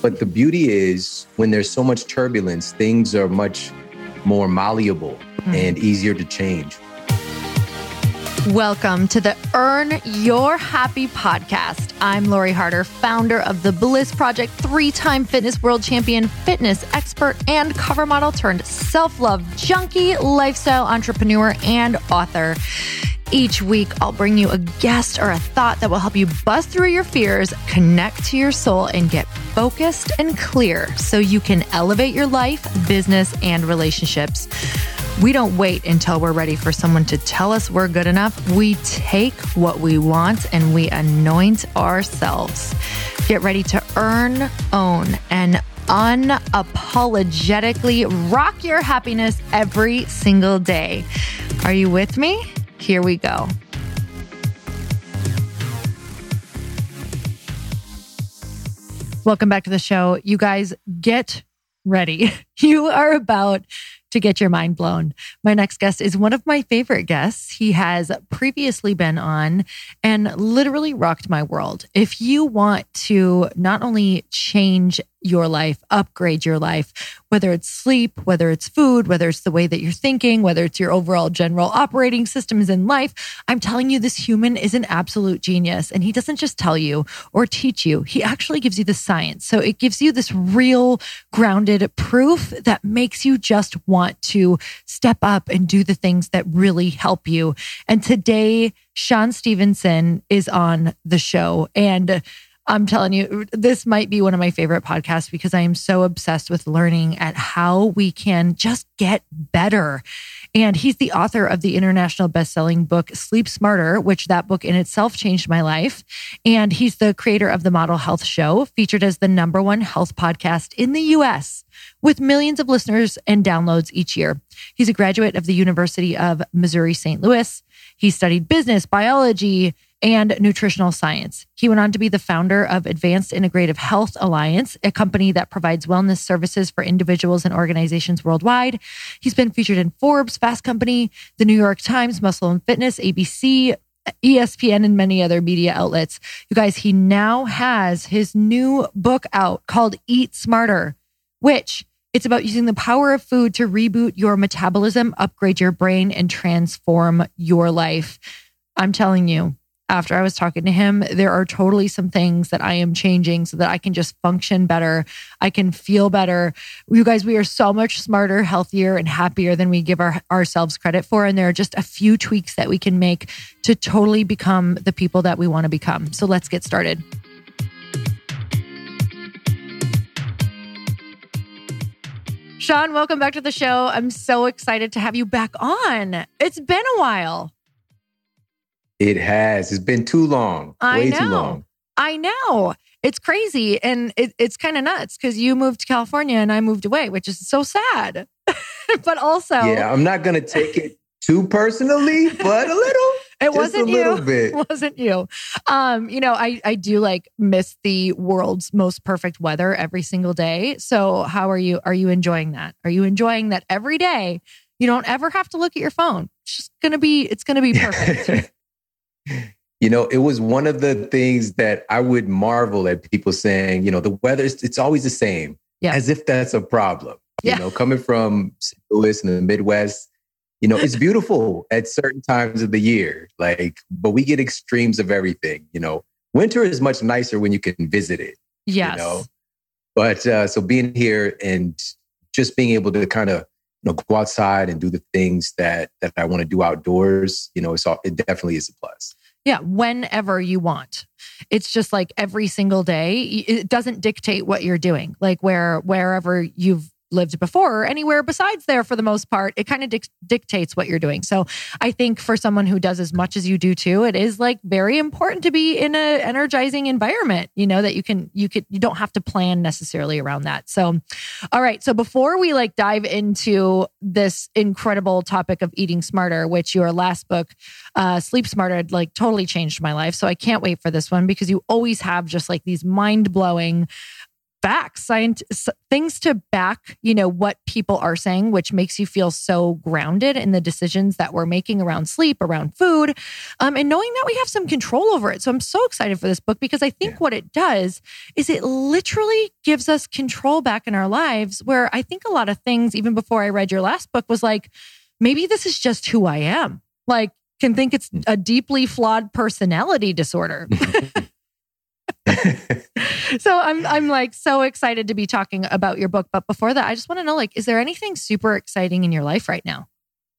But the beauty is when there's so much turbulence, things are much more malleable and easier to change. Welcome to the Earn Your Happy podcast. I'm Lori Harder, founder of The Bliss Project, 3-time fitness world champion, fitness expert, and cover model turned self-love junkie, lifestyle entrepreneur, and author. Each week, I'll bring you a guest or a thought that will help you bust through your fears, connect to your soul, and get focused and clear so you can elevate your life, business, and relationships. We don't wait until we're ready for someone to tell us we're good enough. We take what we want and we anoint ourselves. Get ready to earn, own, and unapologetically rock your happiness every single day. Are you with me? Here we go. Welcome back to the show. You guys, get ready. You are about to get your mind blown. My next guest is one of my favorite guests. He has previously been on and literally rocked my world. If you want to not only change your life, upgrade your life, whether it's sleep, whether it's food, whether it's the way that you're thinking, whether it's your overall general operating systems in life, I'm telling you, this human is an absolute genius. And he doesn't just tell you or teach you, he actually gives you the science. So it gives you this real grounded proof that makes you just want to step up and do the things that really help you. And today, Shawn Stevenson is on the show. And I'm telling you, this might be one of my favorite podcasts because I am so obsessed with learning at how we can just get better. And he's the author of the international best-selling book, Sleep Smarter, which that book in itself changed my life. And he's the creator of the Model Health Show, featured as the #1 health podcast in the US, with millions of listeners and downloads each year. He's a graduate of the University of Missouri, St. Louis. He studied business, biology, and nutritional science. He went on to be the founder of Advanced Integrative Health Alliance, a company that provides wellness services for individuals and organizations worldwide. He's been featured in Forbes, Fast Company, the New York Times, Muscle and Fitness, ABC, ESPN, and many other media outlets. You guys, he now has his new book out called Eat Smarter, which it's about using the power of food to reboot your metabolism, upgrade your brain, and transform your life. I'm telling you, after I was talking to him, there are totally some things that I am changing so that I can just function better. I can feel better. You guys, we are so much smarter, healthier, and happier than we give ourselves credit for. And there are just a few tweaks that we can make to totally become the people that we want to become. So let's get started. Shawn, welcome back to the show. I'm so excited to have you back on. It's been a while. It has. It's been too long. Way too long. I know. It's crazy. And it's kind of nuts because you moved to California and I moved away, which is so sad. But also... Yeah, I'm not going to take it too personally, but a little. It wasn't you. Little bit. It wasn't you. I do miss the world's most perfect weather every single day. So how are you? Are you enjoying that? Are you enjoying that every day? You don't ever have to look at your phone. It's going to be perfect. It was one of the things that I would marvel at people saying, the weather, it's always the same, as if that's a problem. Coming from St. Louis in the Midwest, it's beautiful at certain times of the year, but we get extremes of everything. Winter is much nicer when you can visit it. Yes. But so being here and just being able to kind of, go outside and do the things that I want to do outdoors, it definitely is a plus. Yeah, whenever you want. It's just every single day. It doesn't dictate what you're doing. Wherever you've lived before or anywhere besides there for the most part, it kind of dictates what you're doing. So I think for someone who does as much as you do too, it is very important to be in an energizing environment, that you don't have to plan necessarily around that. So, all right. So before we dive into this incredible topic of eating smarter, which your last book, Sleep Smarter, totally changed my life. So I can't wait for this one because you always have just these mind blowing facts, things to back, what people are saying, which makes you feel so grounded in the decisions that we're making around sleep, around food, and knowing that we have some control over it. So I'm so excited for this book because I think what it does is it literally gives us control back in our lives, where I think a lot of things, even before I read your last book, was like, maybe this is just who I am. Like, can think it's a deeply flawed personality disorder. So I'm like so excited to be talking about your book. But before that, I just want to know, like, is there anything super exciting in your life right now?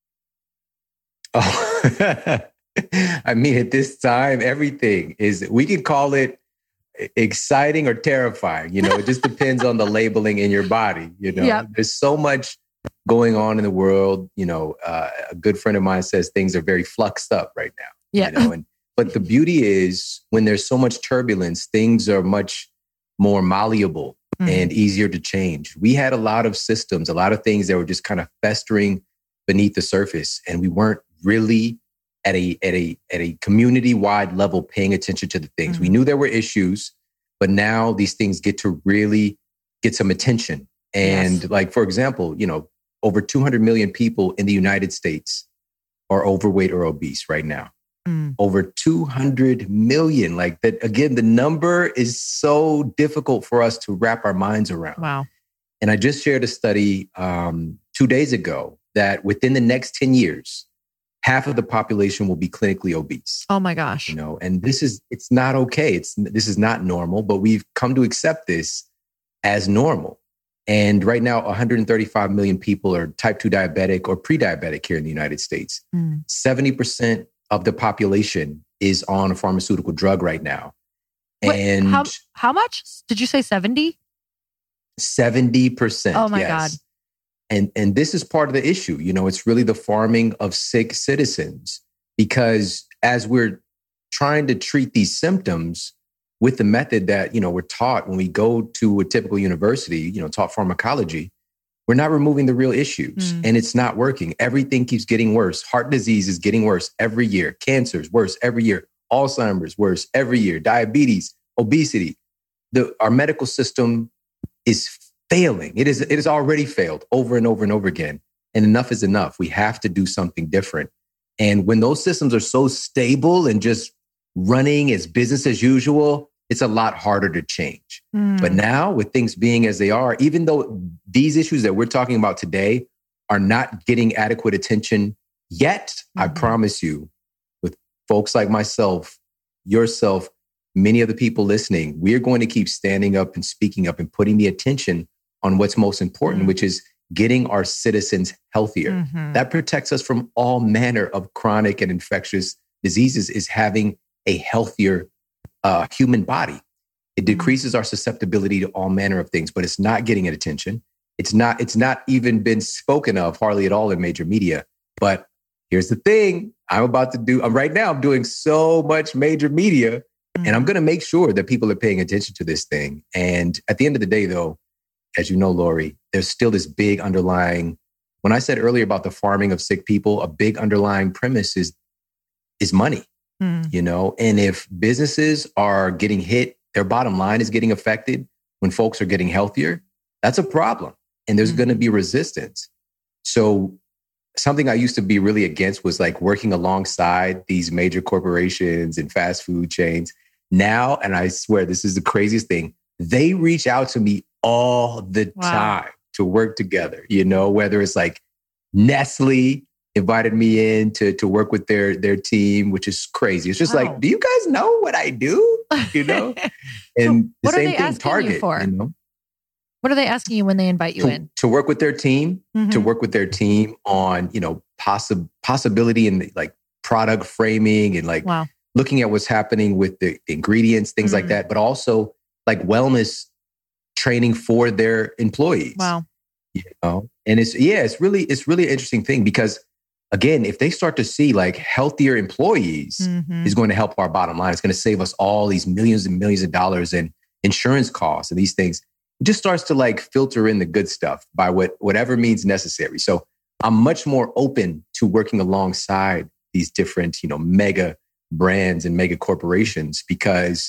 Oh, I mean, at this time, everything is, we can call it exciting or terrifying. It just depends on the labeling in your body. There's so much going on in the world. A good friend of mine says things are very fluxed up right now. Yeah. But the beauty is when there's so much turbulence, things are much more malleable and easier to change. We had a lot of systems, a lot of things that were just kind of festering beneath the surface, and we weren't really at a community-wide level paying attention to the things. We knew there were issues, but now these things get to really get some attention. And like, for example, over 200 million people in the United States are overweight or obese right now. Over 200 million. Like that, again, the number is so difficult for us to wrap our minds around. Wow. And I just shared a study 2 days ago that within the next 10 years, half of the population will be clinically obese. Oh my gosh. And it's not okay. This is not normal, but we've come to accept this as normal. And right now, 135 million people are type 2 diabetic or pre-diabetic here in the United States. 70% of the population is on a pharmaceutical drug right now. Wait, and how much? Did you say 70? 70%. Oh my God. And this is part of the issue. It's really the farming of sick citizens, because as we're trying to treat these symptoms with the method that, we're taught when we go to a typical university, taught pharmacology, we're not removing the real issues and it's not working. Everything keeps getting worse. Heart disease is getting worse every year. Cancer is worse every year. Alzheimer's worse every year. Diabetes, obesity. Our medical system is failing. It has already failed over and over and over again. And enough is enough. We have to do something different. And when those systems are so stable and just running as business as usual, it's a lot harder to change. But now with things being as they are, even though these issues that we're talking about today are not getting adequate attention yet, I promise you, with folks like myself, yourself, many of the people listening, we're going to keep standing up and speaking up and putting the attention on what's most important, which is getting our citizens healthier. That protects us from all manner of chronic and infectious diseases, is having a healthier human body. It decreases our susceptibility to all manner of things, but it's not getting attention. It's not even been spoken of hardly at all in major media. But here's the thing right now, I'm doing so much major media, and I'm going to make sure that people are paying attention to this thing. And at the end of the day, though, as you know, Lori, there's still this big underlying, when I said earlier about the farming of sick people, a big underlying premise is money. And if businesses are getting hit, their bottom line is getting affected when folks are getting healthier, that's a problem. And there's going to be resistance. So something I used to be really against was like working alongside these major corporations and fast food chains. Now, and I swear this is the craziest thing, they reach out to me all the time to work together, whether it's like Nestle invited me in to work with their team, which is crazy. It's just like, do you guys know what I do? And the same thing, Target. What are they asking you when they invite you in? To work with their team, to work with their team on, possibility and like product framing and like looking at what's happening with the ingredients, things like that, but also like wellness training for their employees. Wow. And it's really an interesting thing, because again, if they start to see like healthier employees is going to help our bottom line. It's going to save us all these millions and millions of dollars in insurance costs and these things. It just starts to like filter in the good stuff by whatever means necessary. So I'm much more open to working alongside these different, mega brands and mega corporations, because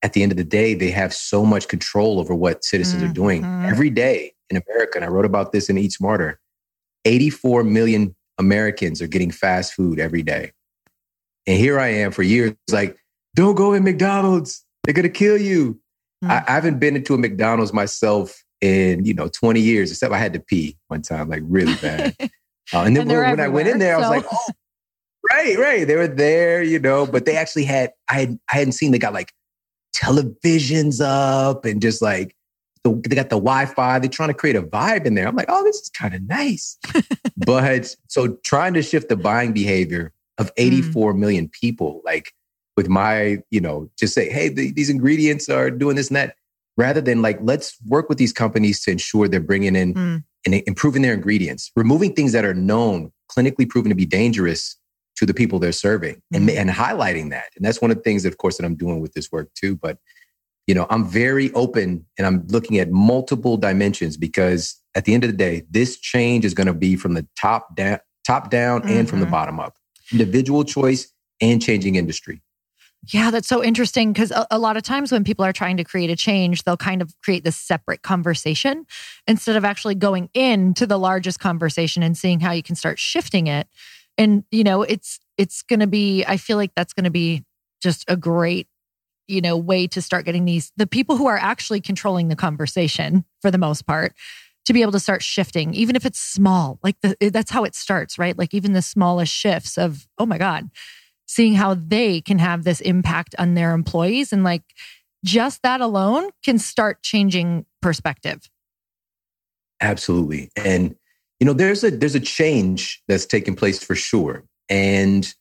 at the end of the day, they have so much control over what citizens are doing every day in America. And I wrote about this in Eat Smarter. 84 million Americans are getting fast food every day. And here I am for years, like, don't go in McDonald's. They're going to kill you. I haven't been into a McDonald's myself in, 20 years, except I had to pee one time, like really bad. And then when I went in there, I was like, oh, right. They were there, but they actually I hadn't seen, they got like televisions up and just like, they got the Wi-Fi. They're trying to create a vibe in there. I'm like, oh, this is kind of nice. But so trying to shift the buying behavior of 84 million people, like with my, just say, hey, these ingredients are doing this and that, rather than like, let's work with these companies to ensure they're bringing in and improving their ingredients, removing things that are known, clinically proven to be dangerous to the people they're serving and highlighting that. And that's one of the things, of course, that I'm doing with this work too. But, I'm very open and I'm looking at multiple dimensions because at the end of the day, this change is going to be from the top down and from the bottom up. Individual choice and changing industry. Yeah, that's so interesting because a lot of times when people are trying to create a change, they'll kind of create this separate conversation instead of actually going into the largest conversation and seeing how you can start shifting it. And, it's going to be, I feel like that's going to be just a great, way to start getting the people who are actually controlling the conversation for the most part to be able to start shifting, even if it's small, like that's how it starts, right? Like even the smallest shifts of, oh my God, seeing how they can have this impact on their employees. And like just that alone can start changing perspective. Absolutely. And, there's a change that's taking place for sure. And,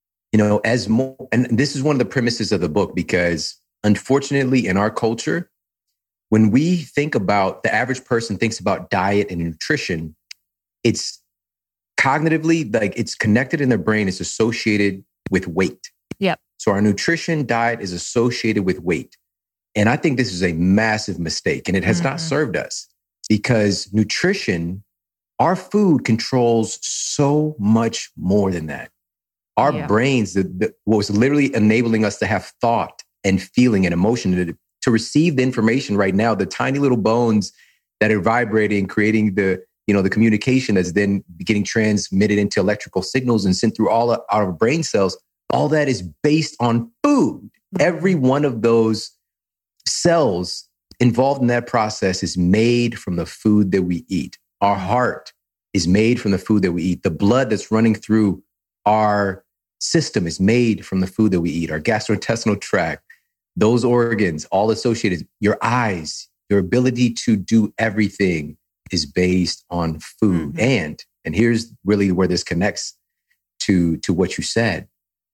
and this is one of the premises of the book, because unfortunately in our culture, when we think about the average person thinks about diet and nutrition, it's cognitively, like it's connected in their brain. It's associated with weight. Yep. So our nutrition diet is associated with weight. And I think this is a massive mistake and it has not served us because nutrition, our food controls so much more than that. Our brains, what was literally enabling us to have thought and feeling and emotion to receive the information right now, the tiny little bones that are vibrating, creating the communication that's then getting transmitted into electrical signals and sent through all of our brain cells. All that is based on food. Every one of those cells involved in that process is made from the food that we eat. Our heart is made from the food that we eat. The blood that's running through our system is made from the food that we eat. Our gastrointestinal tract, those organs, all associated. Your eyes, your ability to do everything is based on food. And here's really where this connects to what you said.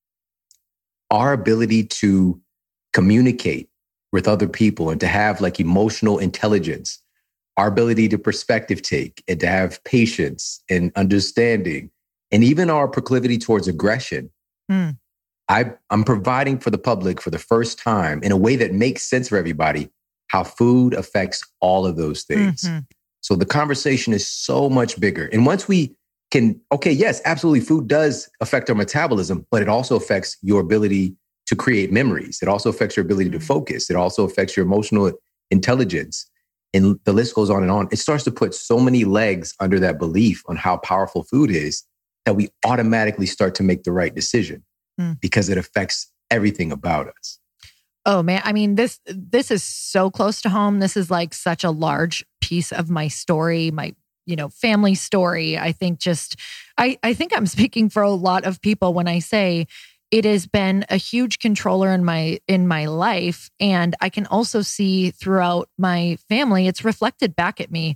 Our ability to communicate with other people and to have like emotional intelligence, our ability to perspective take and to have patience and understanding, and even our proclivity towards aggression. I'm providing for the public for the first time in a way that makes sense for everybody, how food affects all of those things. So the conversation is so much bigger. And once we can, yes, absolutely, food does affect our metabolism, but it also affects your ability to create memories. It also affects your ability to focus. It also affects your emotional intelligence. And the list goes on and on. It starts to put so many legs under that belief on how powerful food is that we automatically start to make the right decision because it affects everything about us. Oh man, I mean, this is so close to home. This is like such a large piece of my story, my family story. I think I think I'm speaking for a lot of people when I say it has been a huge controller in my life. And I can also see throughout my family, it's reflected back at me.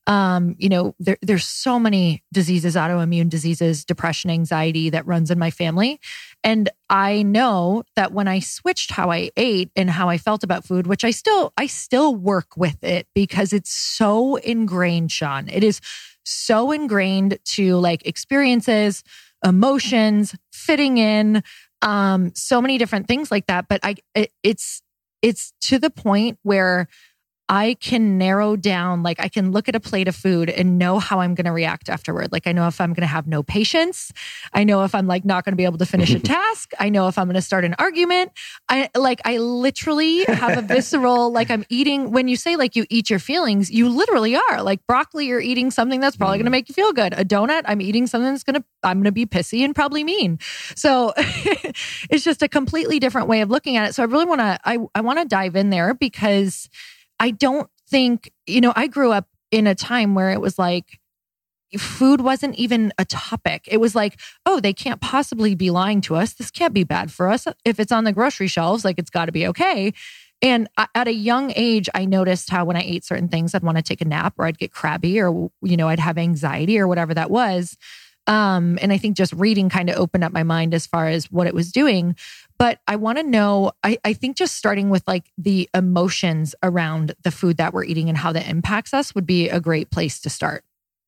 There's so many diseases, autoimmune diseases, depression, anxiety that runs in my family. And I know that when I switched how I ate and how I felt about food, which I still work with it because it's so ingrained, Sean. It is so ingrained to like experiences, emotions, fitting in, so many different things like that. But it's to the point where I can narrow down, like I can look at a plate of food and know how I'm going to react afterward. Like I know if I'm going to have no patience. I know if I'm like not going to be able to finish a task. I know if I'm going to start an argument. I literally have a visceral, like I'm eating, when you say like you eat your feelings, you literally are. Like broccoli, you're eating something that's probably going to make you feel good. A donut, I'm eating something I'm going to be pissy and probably mean. So it's just a completely different way of looking at it. So I really want to, I want to dive in there because I don't think, I grew up in a time where it was like, food wasn't even a topic. It was like, oh, they can't possibly be lying to us. This can't be bad for us. If it's on the grocery shelves, like it's got to be okay. And at a young age, I noticed how when I ate certain things, I'd want to take a nap or I'd get crabby or, I'd have anxiety or whatever that was. And I think just reading kind of opened up my mind as far as what it was doing. But I want to know, I think just starting with like the emotions around the food that we're eating and how that impacts us would be a great place to start.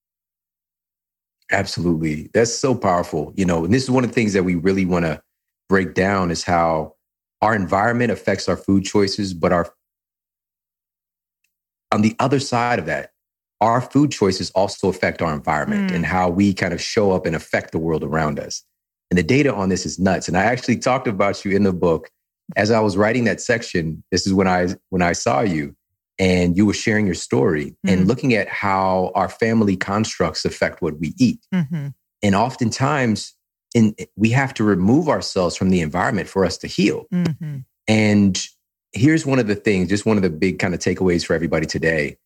Absolutely. That's so powerful. And this is one of the things that we really want to break down is how our environment affects our food choices, but on the other side of that, our food choices also affect our environment and how we kind of show up and affect the world around us. And the data on this is nuts. And I actually talked about you in the book. As I was writing that section, this is when I saw you and you were sharing your story and looking at how our family constructs affect what we eat. Mm-hmm. And oftentimes we have to remove ourselves from the environment for us to heal. Mm-hmm. And here's one of the things, just one of the big kind of takeaways for everybody today.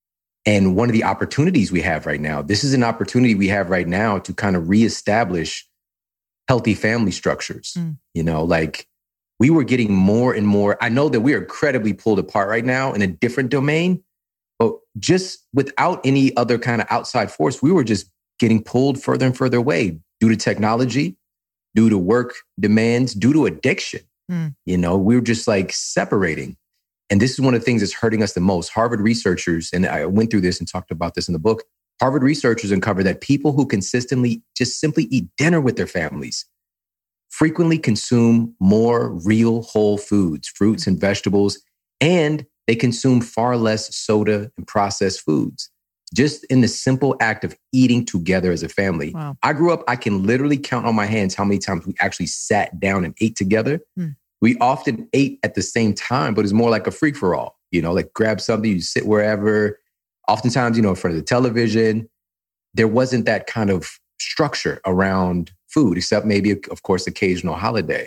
And one of the opportunities we have right now, this is an opportunity we have right now to kind of reestablish healthy family structures. Like we were getting more and more. I know that we are incredibly pulled apart right now in a different domain, but just without any other kind of outside force, we were just getting pulled further and further away due to technology, due to work demands, due to addiction. We were just like separating. And this is one of the things that's hurting us the most. Harvard researchers, and I went through this and talked about this in the book, Harvard researchers uncovered that people who consistently just simply eat dinner with their families frequently consume more real whole foods, fruits and vegetables, and they consume far less soda and processed foods. Just in the simple act of eating together as a family. Wow. I grew up, I can literally count on my hands how many times we actually sat down and ate together. We often ate at the same time, but it's more like a free for all, like grab something, you sit wherever. Oftentimes, in front of the television, there wasn't that kind of structure around food, except maybe, of course, occasional holiday.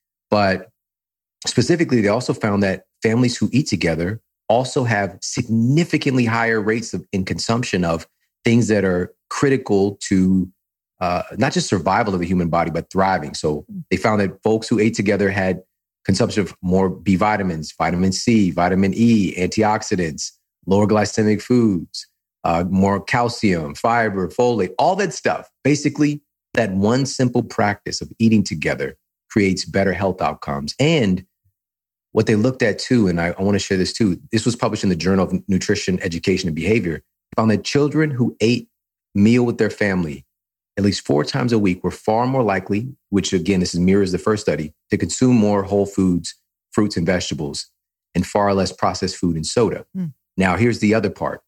But specifically, they also found that families who eat together also have significantly higher rates in consumption of things that are critical to not just survival of the human body, but thriving. So they found that folks who ate together had consumption of more B vitamins, vitamin C, vitamin E, antioxidants, lower glycemic foods, more calcium, fiber, folate, all that stuff. Basically, that one simple practice of eating together creates better health outcomes. And what they looked at too, and I want to share this too, this was published in the Journal of Nutrition, Education, and Behavior, found that children who ate meal with their family at least 4 times a week were far more likely, which again, this mirrors the first study, to consume more whole foods, fruits and vegetables, and far less processed food and soda. Now, here's the other part.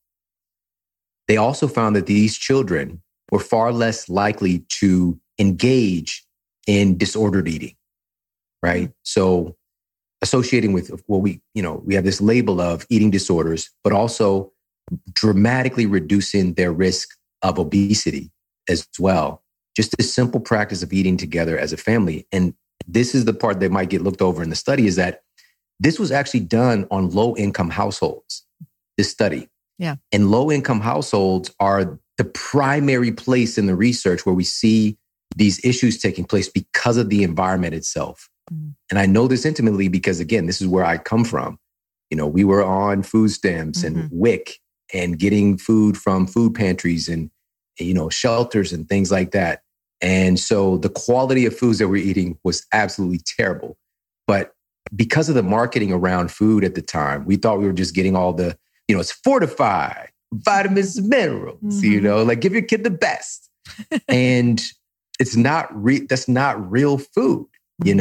They also found that these children were far less likely to engage in disordered eating, right? So associating with what we have this label of eating disorders, but also dramatically reducing their risk of obesity as well. Just the simple practice of eating together as a family. And this is the part that might get looked over in the study, is that this was actually done on low-income households, this study. Yeah. And low-income households are the primary place in the research where we see these issues taking place because of the environment itself. And I know this intimately because, again, this is where I come from. We were on food stamps and WIC and getting food from food pantries and, shelters and things like that. And so the quality of foods that we're eating was absolutely terrible. But because of the marketing around food at the time, we thought we were just getting all the, it's fortified, vitamins and minerals, like give your kid the best. And it's not that's not real food.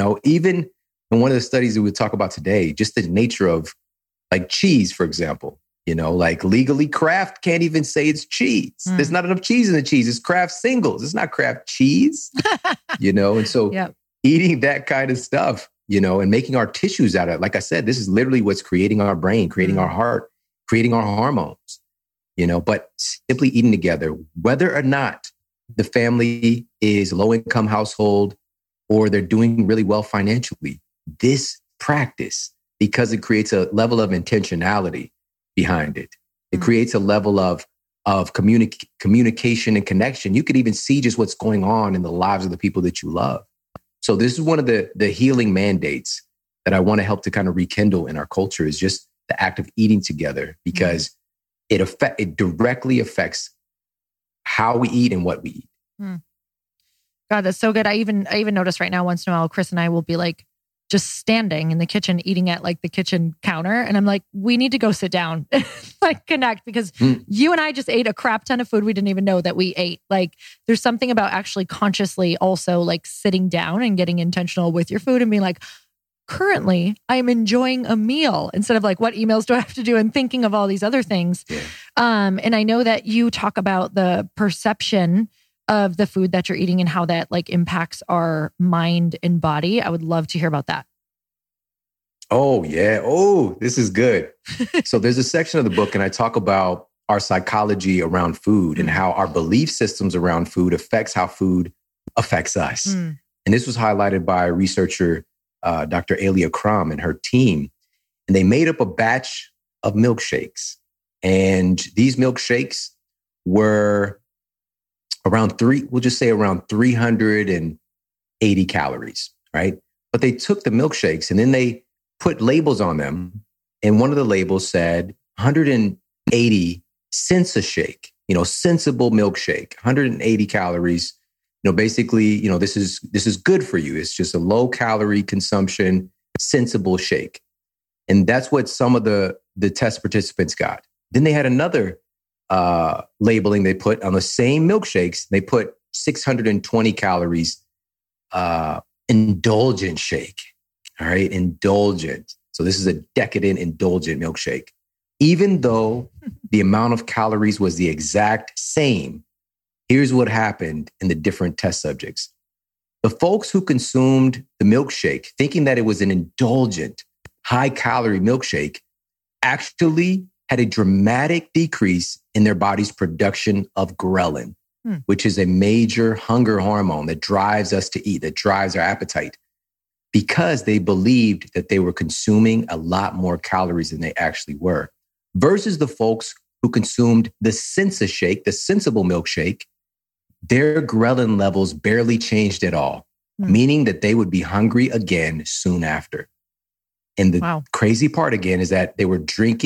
Even in one of the studies that we talk about today, just the nature of like cheese, for example, Like legally Kraft can't even say it's cheese. There's not enough cheese in the cheese. It's Kraft singles. It's not Kraft cheese, And so eating that kind of stuff, and making our tissues out of it. Like I said, this is literally what's creating our brain, creating our heart, creating our hormones, but simply eating together, whether or not the family is low income household or they're doing really well financially, this practice, because it creates a level of intentionality behind it. It creates a level of communication and connection. You could even see just what's going on in the lives of the people that you love. So this is one of the healing mandates that I want to help to kind of rekindle in our culture, is just the act of eating together, because it directly affects how we eat and what we eat. God, that's so good. I even notice right now, once in a while, Chris and I will be like just standing in the kitchen eating at like the kitchen counter. And I'm like, we need to go sit down, like connect, because you and I just ate a crap ton of food we didn't even know that we ate. Like there's something about actually consciously also like sitting down and getting intentional with your food and being like, currently I'm enjoying a meal instead of like, what emails do I have to do, and thinking of all these other things. Yeah. And I know that you talk about the perception of the food that you're eating and how that like impacts our mind and body. I would love to hear about that. Oh, yeah. Oh, this is good. So there's a section of the book and I talk about our psychology around food and how our belief systems around food affects how food affects us. And this was highlighted by researcher Dr. Alia Crum and her team. And they made up a batch of milkshakes. And these milkshakes were around 380 calories, right? But they took the milkshakes and then they put labels on them. And one of the labels said 180 cents a shake, sensible milkshake, 180 calories. Basically, this is good for you. It's just a low calorie consumption, sensible shake. And that's what some of the test participants got. Then they had another labeling they put on the same milkshakes. They put 620 calories, indulgent shake. All right, indulgent. So this is a decadent, indulgent milkshake. Even though the amount of calories was the exact same, here's what happened in the different test subjects. The folks who consumed the milkshake, thinking that it was an indulgent, high-calorie milkshake, actually had a dramatic decrease in their body's production of ghrelin, which is a major hunger hormone that drives us to eat, that drives our appetite, because they believed that they were consuming a lot more calories than they actually were, versus the folks who consumed the Sensa shake, the sensible milkshake. Their ghrelin levels barely changed at all, meaning that they would be hungry again soon after. And the crazy part again is that they were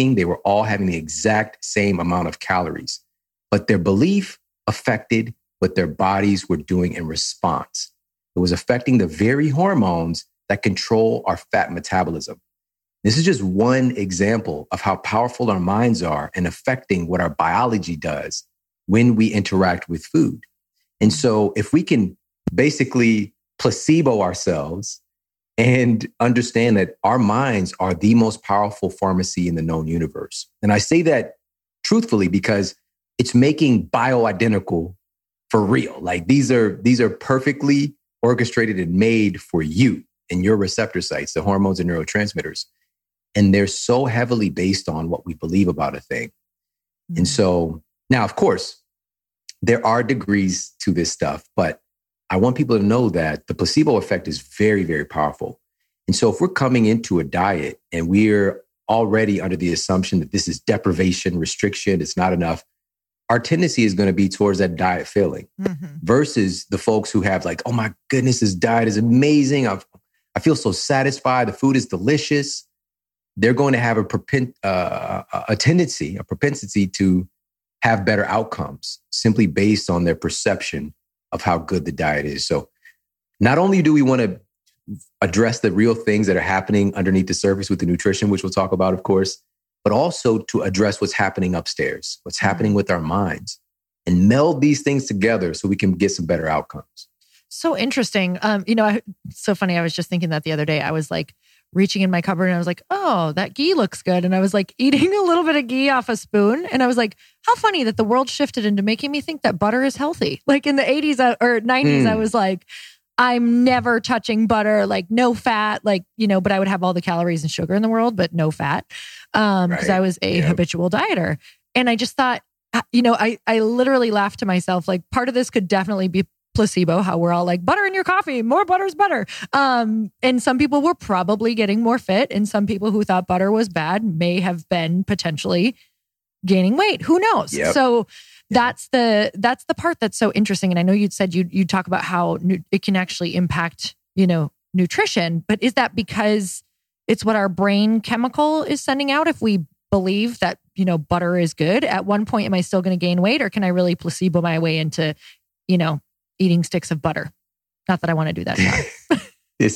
all having the exact same amount of calories, but their belief affected what their bodies were doing in response. It was affecting the very hormones that control our fat metabolism. This is just one example of how powerful our minds are in affecting what our biology does when we interact with food. And so if we can basically placebo ourselves and understand that our minds are the most powerful pharmacy in the known universe. And I say that truthfully because it's making bioidentical for real. Like these are perfectly orchestrated and made for you and your receptor sites, the hormones and neurotransmitters. And they're so heavily based on what we believe about a thing. Mm-hmm. And so now, of course, there are degrees to this stuff, but I want people to know that the placebo effect is very, very powerful. And so if we're coming into a diet and we're already under the assumption that this is deprivation, restriction, it's not enough, our tendency is going to be towards that diet failing versus the folks who have like, oh my goodness, this diet is amazing. I feel so satisfied. The food is delicious. They're going to have a propensity to have better outcomes simply based on their perception of how good the diet is. So not only do we want to address the real things that are happening underneath the surface with the nutrition, which we'll talk about, of course, but also to address what's happening upstairs, what's happening with our minds, and meld these things together so we can get some better outcomes. So interesting. So funny. I was just thinking that the other day. I was like reaching in my cupboard and I was like, oh, that ghee looks good. And I was like eating a little bit of ghee off a spoon. And I was like, how funny that the world shifted into making me think that butter is healthy. Like in the 80s or 90s, I was like, I'm never touching butter, like no fat, like, but I would have all the calories and sugar in the world, but no fat. Because I was a habitual dieter. And I just thought, I literally laughed to myself, like part of this could definitely be placebo, how we're all like, butter in your coffee, more butter's better. And some people were probably getting more fit, and some people who thought butter was bad may have been potentially gaining weight. Who knows? Yep. So that's the part that's so interesting. And I know you'd said you'd talk about how it can actually impact, nutrition, but is that because it's what our brain chemical is sending out? If we believe that, butter is good, at one point, am I still going to gain weight, or can I really placebo my way into, eating sticks of butter? Not that I want to do that. This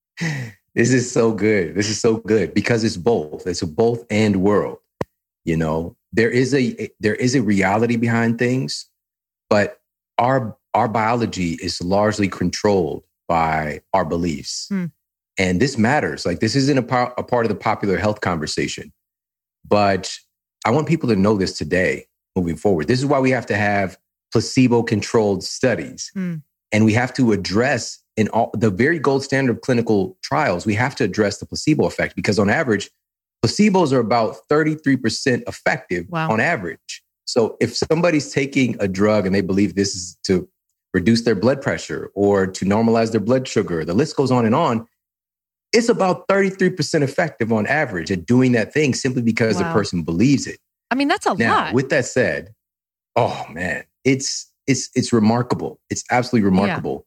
is so good. This is so good because it's both. It's a both and world. There is a reality behind things, but our biology is largely controlled by our beliefs. And this matters. Like this isn't a part of the popular health conversation, but I want people to know this today moving forward. This is why we have to have placebo-controlled studies. And we have to address in all the very gold standard of clinical trials, we have to address the placebo effect because on average, placebos are about 33% effective on average. So if somebody's taking a drug and they believe this is to reduce their blood pressure or to normalize their blood sugar, the list goes on, it's about 33% effective on average at doing that thing simply because the person believes it. I mean, that's a lot. With that said, oh man, it's remarkable. It's absolutely remarkable.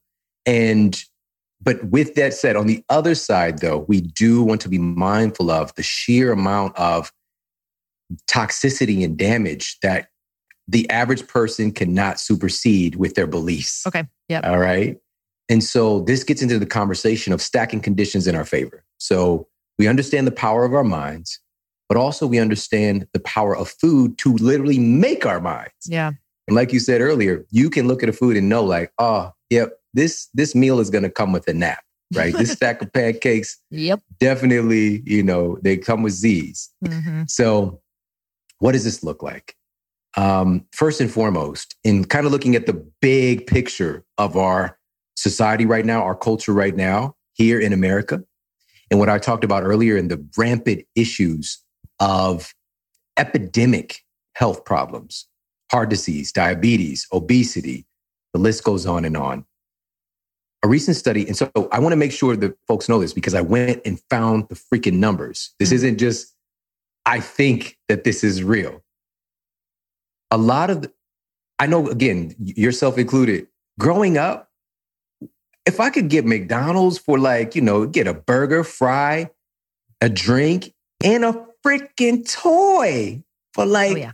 But with that said, on the other side, though, we do want to be mindful of the sheer amount of toxicity and damage that the average person cannot supersede with their beliefs. Okay. Yep. All right. And so this gets into the conversation of stacking conditions in our favor. So we understand the power of our minds, but also we understand the power of food to literally make our minds. Yeah. And like you said earlier, you can look at a food and know like, oh, yep, this meal is going to come with a nap, right? This stack of pancakes, definitely, they come with Z's. So what does this look like? First and foremost, in kind of looking at the big picture of our society right now, our culture right now here in America, and what I talked about earlier in the rampant issues of epidemic health problems, heart disease, diabetes, obesity, the list goes on and on. A recent study, and so I want to make sure that folks know this because I went and found the freaking numbers. This isn't just, I think that this is real. A lot of, I know, again, yourself included, growing up, if I could get McDonald's for get a burger, fry, a drink, and a freaking toy for $3,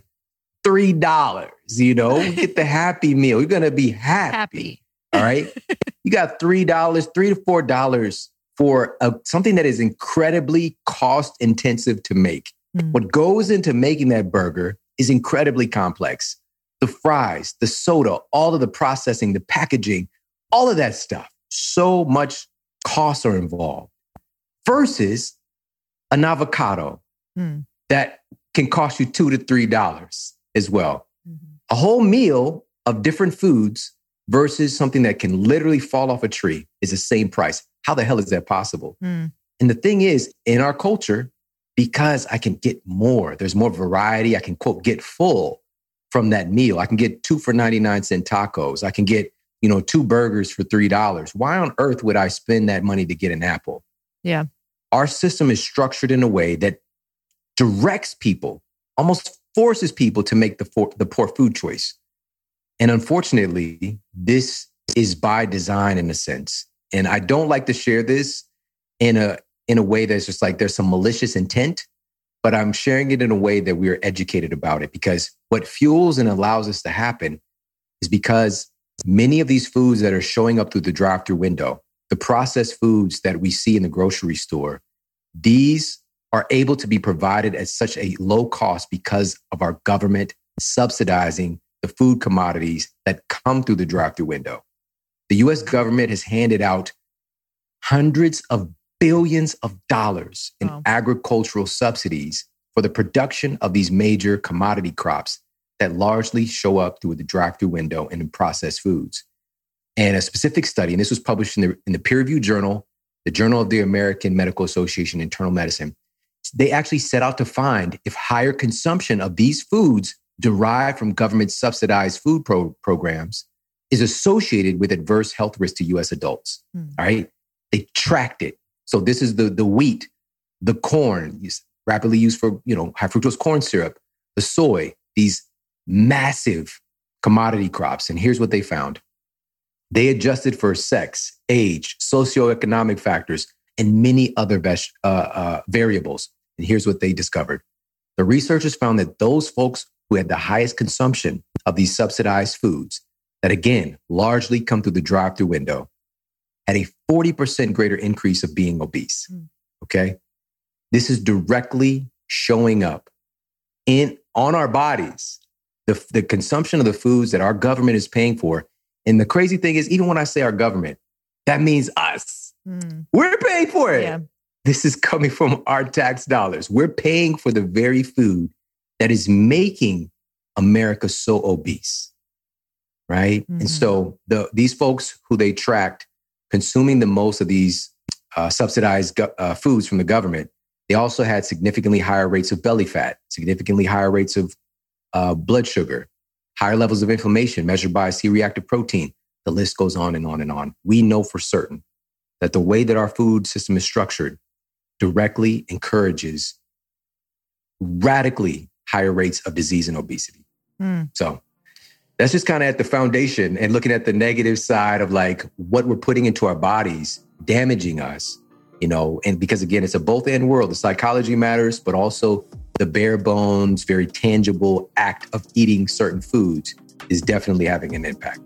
get the Happy Meal. You're going to be happy. All right. You got $3, $3 to $4 for something that is incredibly cost intensive to make. What goes into making that burger is incredibly complex. The fries, the soda, all of the processing, the packaging, all of that stuff. So much costs are involved versus an avocado that can cost you $2 to $3 as well. A whole meal of different foods versus something that can literally fall off a tree is the same price. How the hell is that possible? And the thing is, in our culture, because I can get more, there's more variety. I can, quote, get full from that meal. I can get 2 for 99-cent tacos. I can get, 2 burgers for $3. Why on earth would I spend that money to get an apple? Yeah. Our system is structured in a way that directs people, almost forces people to make the poor food choice. And unfortunately, this is by design in a sense. And I don't like to share this in a way that's just like there's some malicious intent, but I'm sharing it in a way that we are educated about it, because what fuels and allows this to happen is because many of these foods that are showing up through the drive-through window, the processed foods that we see in the grocery store, these are able to be provided at such a low cost because of our government subsidizing the food commodities that come through the drive-through window. The US government has handed out hundreds of billions of dollars in agricultural subsidies for the production of these major commodity crops that largely show up through the drive-through window and in processed foods. And a specific study, and this was published in the peer-reviewed journal, the Journal of the American Medical Association Internal Medicine, they actually set out to find if higher consumption of these foods derived from government subsidized food programs is associated with adverse health risks to U.S. adults. All right. They tracked it. So this is the wheat, the corn, rapidly used for, high fructose corn syrup, the soy, these massive commodity crops. And here's what they found. They adjusted for sex, age, socioeconomic factors, and many other variables. And here's what they discovered. The researchers found that those folks who had the highest consumption of these subsidized foods, that again, largely come through the drive-through window, had a 40% greater increase of being obese. Okay? This is directly showing up on our bodies, the consumption of the foods that our government is paying for. And the crazy thing is, even when I say our government, that means us. We're paying for it. Yeah. This is coming from our tax dollars. We're paying for the very food that is making America so obese, right? And so these folks who they tracked consuming the most of these subsidized foods from the government, they also had significantly higher rates of belly fat, significantly higher rates of blood sugar, higher levels of inflammation measured by C-reactive protein. The list goes on and on and on. We know for certain that the way that our food system is structured directly encourages radically higher rates of disease and obesity. So that's just kind of at the foundation and looking at the negative side of like what we're putting into our bodies, damaging us, and because again, it's a both and world. The psychology matters, but also the bare bones, very tangible act of eating certain foods is definitely having an impact.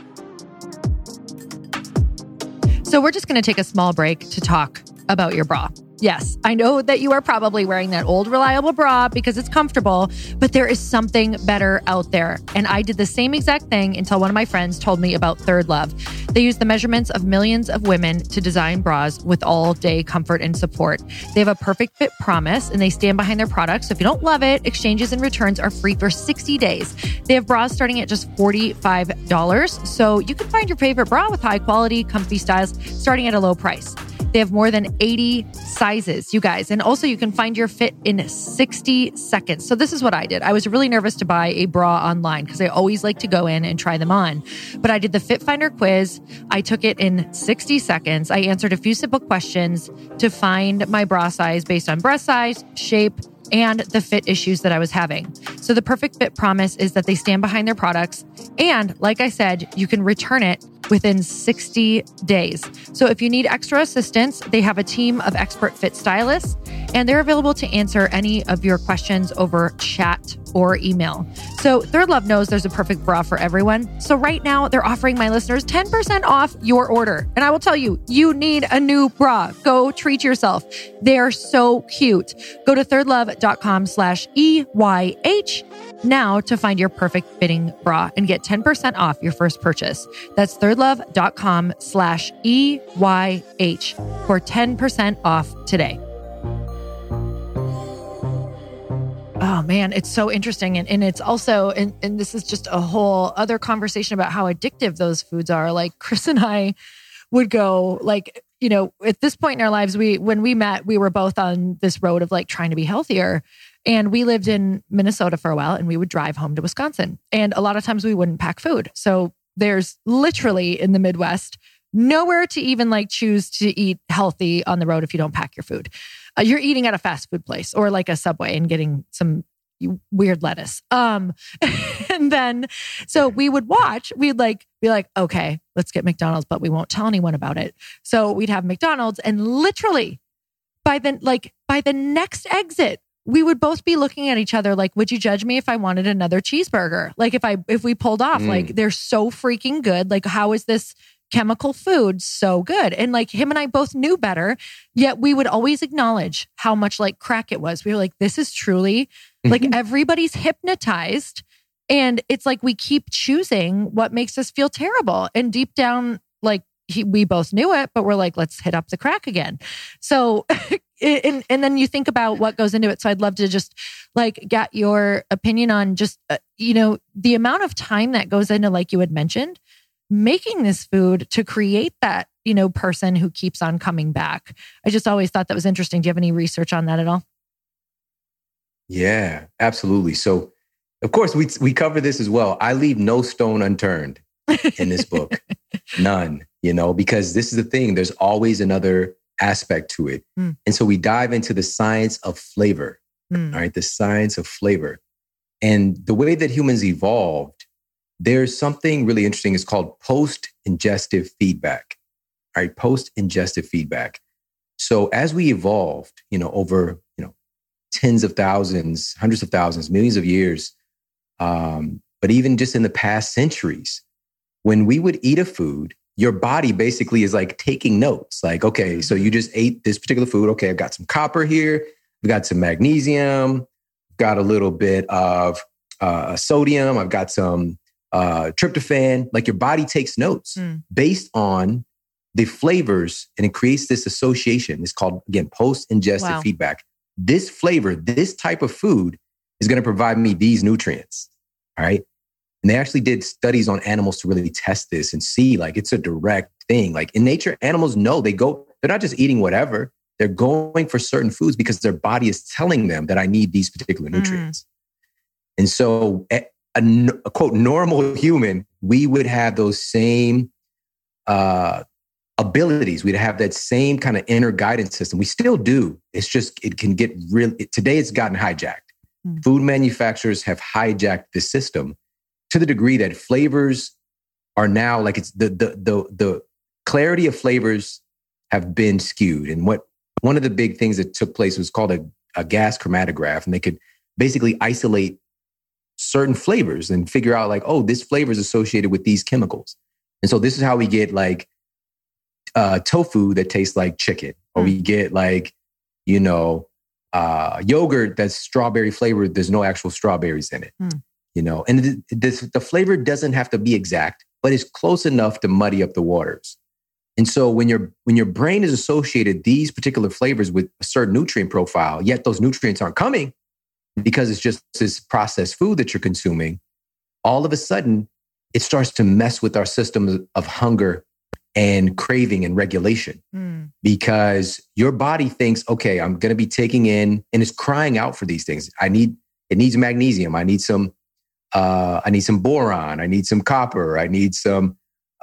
So we're just going to take a small break to talk about your bra. Yes, I know that you are probably wearing that old reliable bra because it's comfortable, but there is something better out there. And I did the same exact thing until one of my friends told me about Third Love. They use the measurements of millions of women to design bras with all-day comfort and support. They have a perfect fit promise and they stand behind their products. So if you don't love it, exchanges and returns are free for 60 days. They have bras starting at just $45. So you can find your favorite bra with high quality, comfy styles starting at a low price. They have more than 80 sizes, you guys. And also you can find your fit in 60 seconds. So this is what I did. I was really nervous to buy a bra online because I always like to go in and try them on. But I did the Fit Finder quiz. I took it in 60 seconds. I answered a few simple questions to find my bra size based on breast size, shape, and the fit issues that I was having. So the perfect fit promise is that they stand behind their products. And like I said, you can return it within 60 days. So if you need extra assistance, they have a team of expert fit stylists, and they're available to answer any of your questions over chat or email. So Third Love knows there's a perfect bra for everyone. So right now, they're offering my listeners 10% off your order. And I will tell you, you need a new bra. Go treat yourself. They're so cute. Go to thirdlove.com/EYH now to find your perfect fitting bra and get 10% off your first purchase. That's thirdlove.com/EYH for 10% off today. Oh man, it's so interesting. And it's also, and this is just a whole other conversation about how addictive those foods are. Like Chris and I would go at this point in our lives, when we met, we were both on this road of like trying to be healthier. And we lived in Minnesota for a while and we would drive home to Wisconsin. And a lot of times we wouldn't pack food. So there's literally in the Midwest, nowhere to even like choose to eat healthy on the road if you don't pack your food. You're eating at a fast food place or like a Subway and getting some weird lettuce. And then, so we would we'd like be like, okay, let's get McDonald's, but we won't tell anyone about it. So we'd have McDonald's and literally by the next exit, we would both be looking at each other like, would you judge me if I wanted another cheeseburger? Like if we pulled off, like they're so freaking good. Like how is this chemical food so good? And like him and I both knew better, yet we would always acknowledge how much like crack it was. We were like, this is truly like everybody's hypnotized. And it's like we keep choosing what makes us feel terrible. And deep down, like we both knew it, but we're like, let's hit up the crack again. So, and then you think about what goes into it. So I'd love to just like get your opinion on just, the amount of time that goes into, like you had mentioned, making this food to create that, person who keeps on coming back. I just always thought that was interesting. Do you have any research on that at all? Yeah, absolutely. So of course we cover this as well. I leave no stone unturned in this book. None, because this is the thing. There's always another aspect to it. And so we dive into the science of flavor, all right? The science of flavor. And the way that humans evolved, there's something really interesting. It's called post-ingestive feedback, all right? Post-ingestive feedback. So as we evolved, over, tens of thousands, hundreds of thousands, millions of years, but even just in the past centuries, when we would eat a food, your body basically is like taking notes. Like, okay, so you just ate this particular food. Okay, I've got some copper here. I've got some magnesium. Got a little bit of sodium. I've got some tryptophan. Like your body takes notes based on the flavors, and it creates this association. It's called, again, post-ingestive feedback. This flavor, this type of food is going to provide me these nutrients. All right. And they actually did studies on animals to really test this and see like it's a direct thing. Like in nature, animals know they're not just eating whatever. They're going for certain foods because their body is telling them that I need these particular nutrients. And so a quote, normal human, we would have those same abilities. We'd have that same kind of inner guidance system. We still do. It's just, it can get today it's gotten hijacked. Food manufacturers have hijacked the system to the degree that flavors are now like it's the clarity of flavors have been skewed. And one of the big things that took place was called a gas chromatograph. And they could basically isolate certain flavors and figure out like, oh, this flavor is associated with these chemicals. And so this is how we get like tofu that tastes like chicken, or we get like, yogurt that's strawberry flavored. There's no actual strawberries in it, and the flavor doesn't have to be exact, but it's close enough to muddy up the waters. And so when your brain is associated these particular flavors with a certain nutrient profile, yet those nutrients aren't coming because it's just this processed food that you're consuming, all of a sudden it starts to mess with our system of hunger and craving and regulation, because your body thinks, okay, I'm going to be taking in, and it's crying out for these things. It needs magnesium. I need some boron. I need some copper. I need some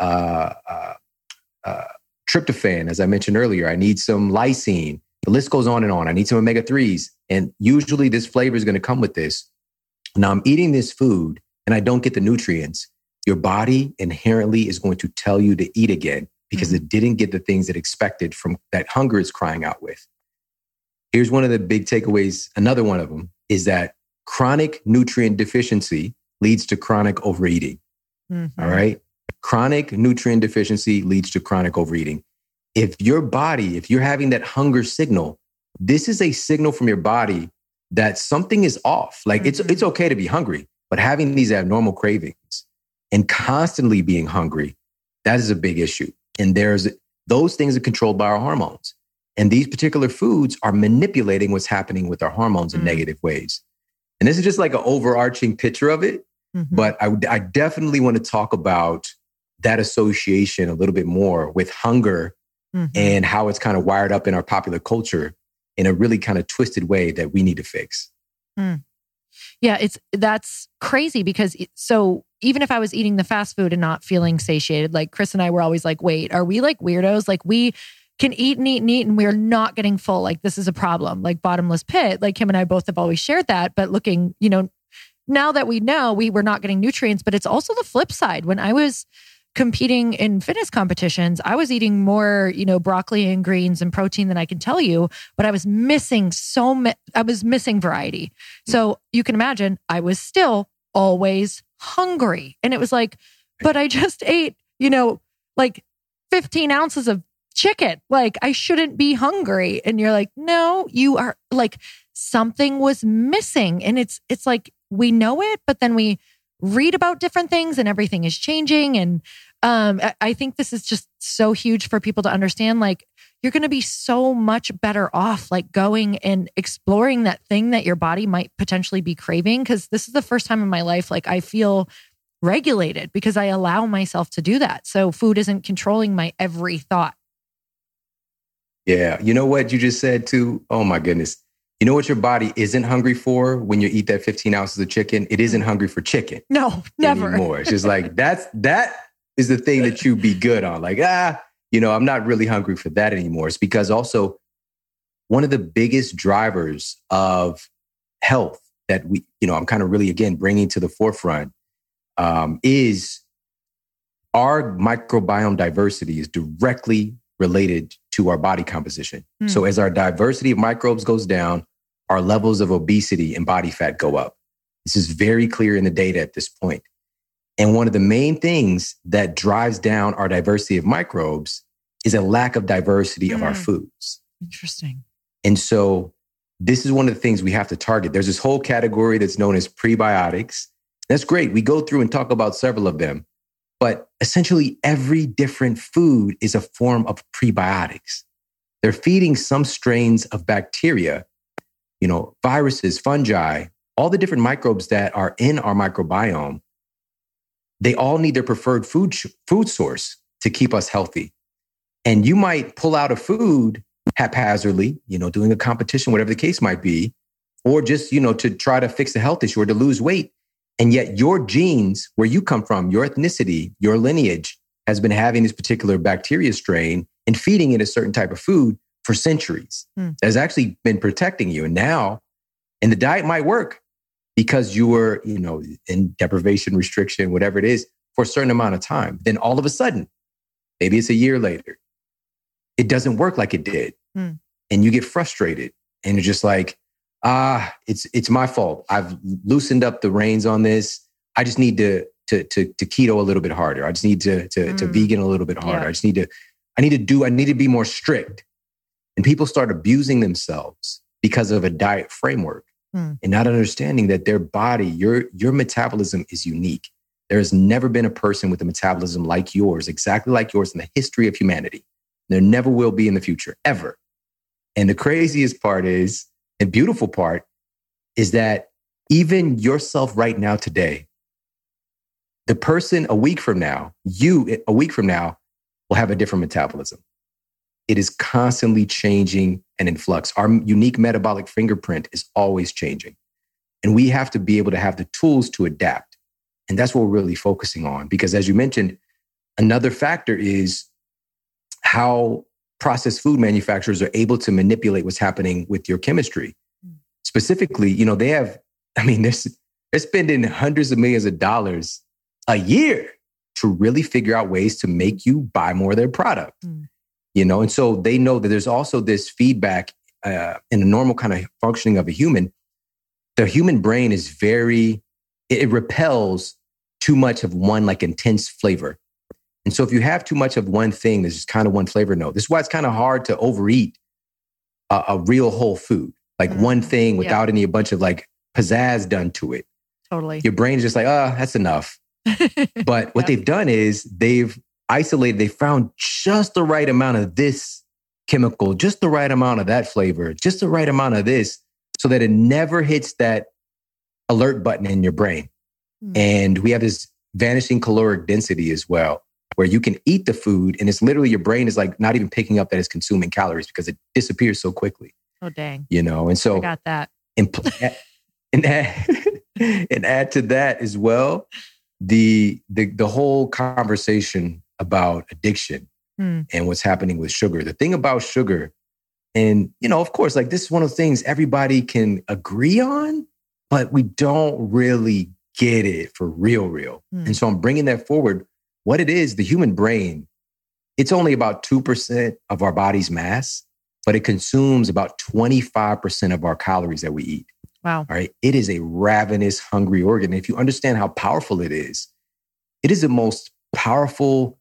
tryptophan, as I mentioned earlier. I need some lysine. The list goes on and on. I need some omega-3s. And usually this flavor is going to come with this. Now I'm eating this food and I don't get the nutrients. Your body inherently is going to tell you to eat again because it didn't get the things it expected from that hunger it's crying out with. Here's one of the big takeaways. Another one of them is that chronic nutrient deficiency leads to chronic overeating. All right. Chronic nutrient deficiency leads to chronic overeating. If you're having that hunger signal, this is a signal from your body that something is off. Like it's okay to be hungry, but having these abnormal cravings and constantly being hungry, that is a big issue. And those things are controlled by our hormones. And these particular foods are manipulating what's happening with our hormones in negative ways. And this is just like an overarching picture of it. But I definitely want to talk about that association a little bit more with hunger and how it's kind of wired up in our popular culture in a really kind of twisted way that we need to fix. Yeah, that's crazy because so even if I was eating the fast food and not feeling satiated, like Chris and I were always like, wait, are we like weirdos? Like we can eat and eat and eat and we're not getting full. Like this is a problem, like bottomless pit. Like him and I both have always shared that, but looking, now that we know we were not getting nutrients, but it's also the flip side. When I was competing in fitness competitions, I was eating more, broccoli and greens and protein than I can tell you, but I was missing I was missing variety. So you can imagine I was still always hungry. And it was like, but I just ate, like 15 ounces of chicken. Like I shouldn't be hungry. And you're like, no, you are like something was missing. And it's like, we know it, but then we read about different things and everything is changing. And I think this is just so huge for people to understand. Like, you're going to be so much better off, like going and exploring that thing that your body might potentially be craving. Cause this is the first time in my life, like I feel regulated because I allow myself to do that. So food isn't controlling my every thought. Yeah. You know what you just said too? Oh my goodness. You know what your body isn't hungry for when you eat that 15 ounces of chicken? It isn't hungry for chicken. No, never. Anymore. It's just like, that is the thing that you be good on. Like, I'm not really hungry for that anymore. It's because also one of the biggest drivers of health that I'm kind of really, again, bringing to the forefront is our microbiome diversity is directly related to our body composition. So as our diversity of microbes goes down, our levels of obesity and body fat go up. This is very clear in the data at this point. And one of the main things that drives down our diversity of microbes is a lack of diversity of our foods. Interesting. And so this is one of the things we have to target. There's this whole category that's known as prebiotics. That's great. We go through and talk about several of them. But essentially, every different food is a form of prebiotics. They're feeding some strains of bacteria, viruses, fungi, all the different microbes that are in our microbiome. They all need their preferred food source to keep us healthy. And you might pull out a food haphazardly, doing a competition, whatever the case might be, or just, to try to fix a health issue or to lose weight. And yet your genes, where you come from, your ethnicity, your lineage has been having this particular bacteria strain and feeding it a certain type of food for centuries. That has actually been protecting you. And the diet might work because you were, in deprivation, restriction, whatever it is, for a certain amount of time. Then all of a sudden, maybe it's a year later, it doesn't work like it did. And you get frustrated and you're just like, it's my fault. I've loosened up the reins on this. I just need to keto a little bit harder. I just need to vegan a little bit harder. Yeah. I need to be more strict. And people start abusing themselves because of a diet framework and not understanding that their body, your metabolism is unique. There has never been a person with a metabolism like yours, exactly like yours in the history of humanity. There never will be in the future, ever. And the craziest part is, and beautiful part, is that even yourself right now today, the person a week from now, you a week from now will have a different metabolism. It is constantly changing and in flux. Our unique metabolic fingerprint is always changing. And we have to be able to have the tools to adapt. And that's what we're really focusing on. Because as you mentioned, another factor is how processed food manufacturers are able to manipulate what's happening with your chemistry. Specifically, they're spending hundreds of millions of dollars a year to really figure out ways to make you buy more of their product. And so they know that there's also this feedback in the normal kind of functioning of a human. The human brain is it repels too much of one like intense flavor. And so if you have too much of one thing, there's just kind of one flavor note. This is why it's kind of hard to overeat a real whole food, like one thing without a bunch of like pizzazz done to it. Totally. Your brain is just like, that's enough. But what they've done is they've isolated, they found just the right amount of this chemical, just the right amount of that flavor, just the right amount of this, so that it never hits that alert button in your brain. And we have this vanishing caloric density as well, where you can eat the food and it's literally your brain is like not even picking up that it's consuming calories because it disappears so quickly. Oh, dang. And so I got that. And add to that as well, the whole conversation about addiction and what's happening with sugar. The thing about sugar, and of course, like this is one of the things everybody can agree on, but we don't really get it for real. And so I'm bringing that forward. What it is, the human brain, it's only about 2% of our body's mass, but it consumes about 25% of our calories that we eat. Wow. All right. It is a ravenous, hungry organ. If you understand how powerful it is the most powerful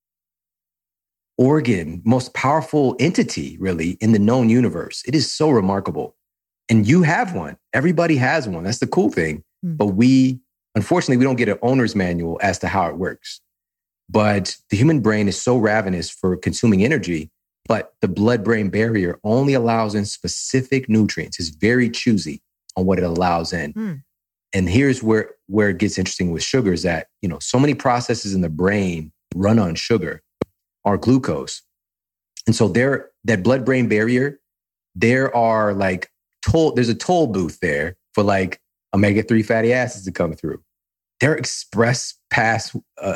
organ, most powerful entity, really, in the known universe. It is so remarkable. And you have one. Everybody has one. That's the cool thing. But unfortunately, we don't get an owner's manual as to how it works. But the human brain is so ravenous for consuming energy, but the blood-brain barrier only allows in specific nutrients. It's very choosy on what it allows in. And here's where it gets interesting with sugar is that, so many processes in the brain run on sugar or glucose. And so that blood-brain barrier, there are there's a toll booth there for omega-3 fatty acids to come through. They're express past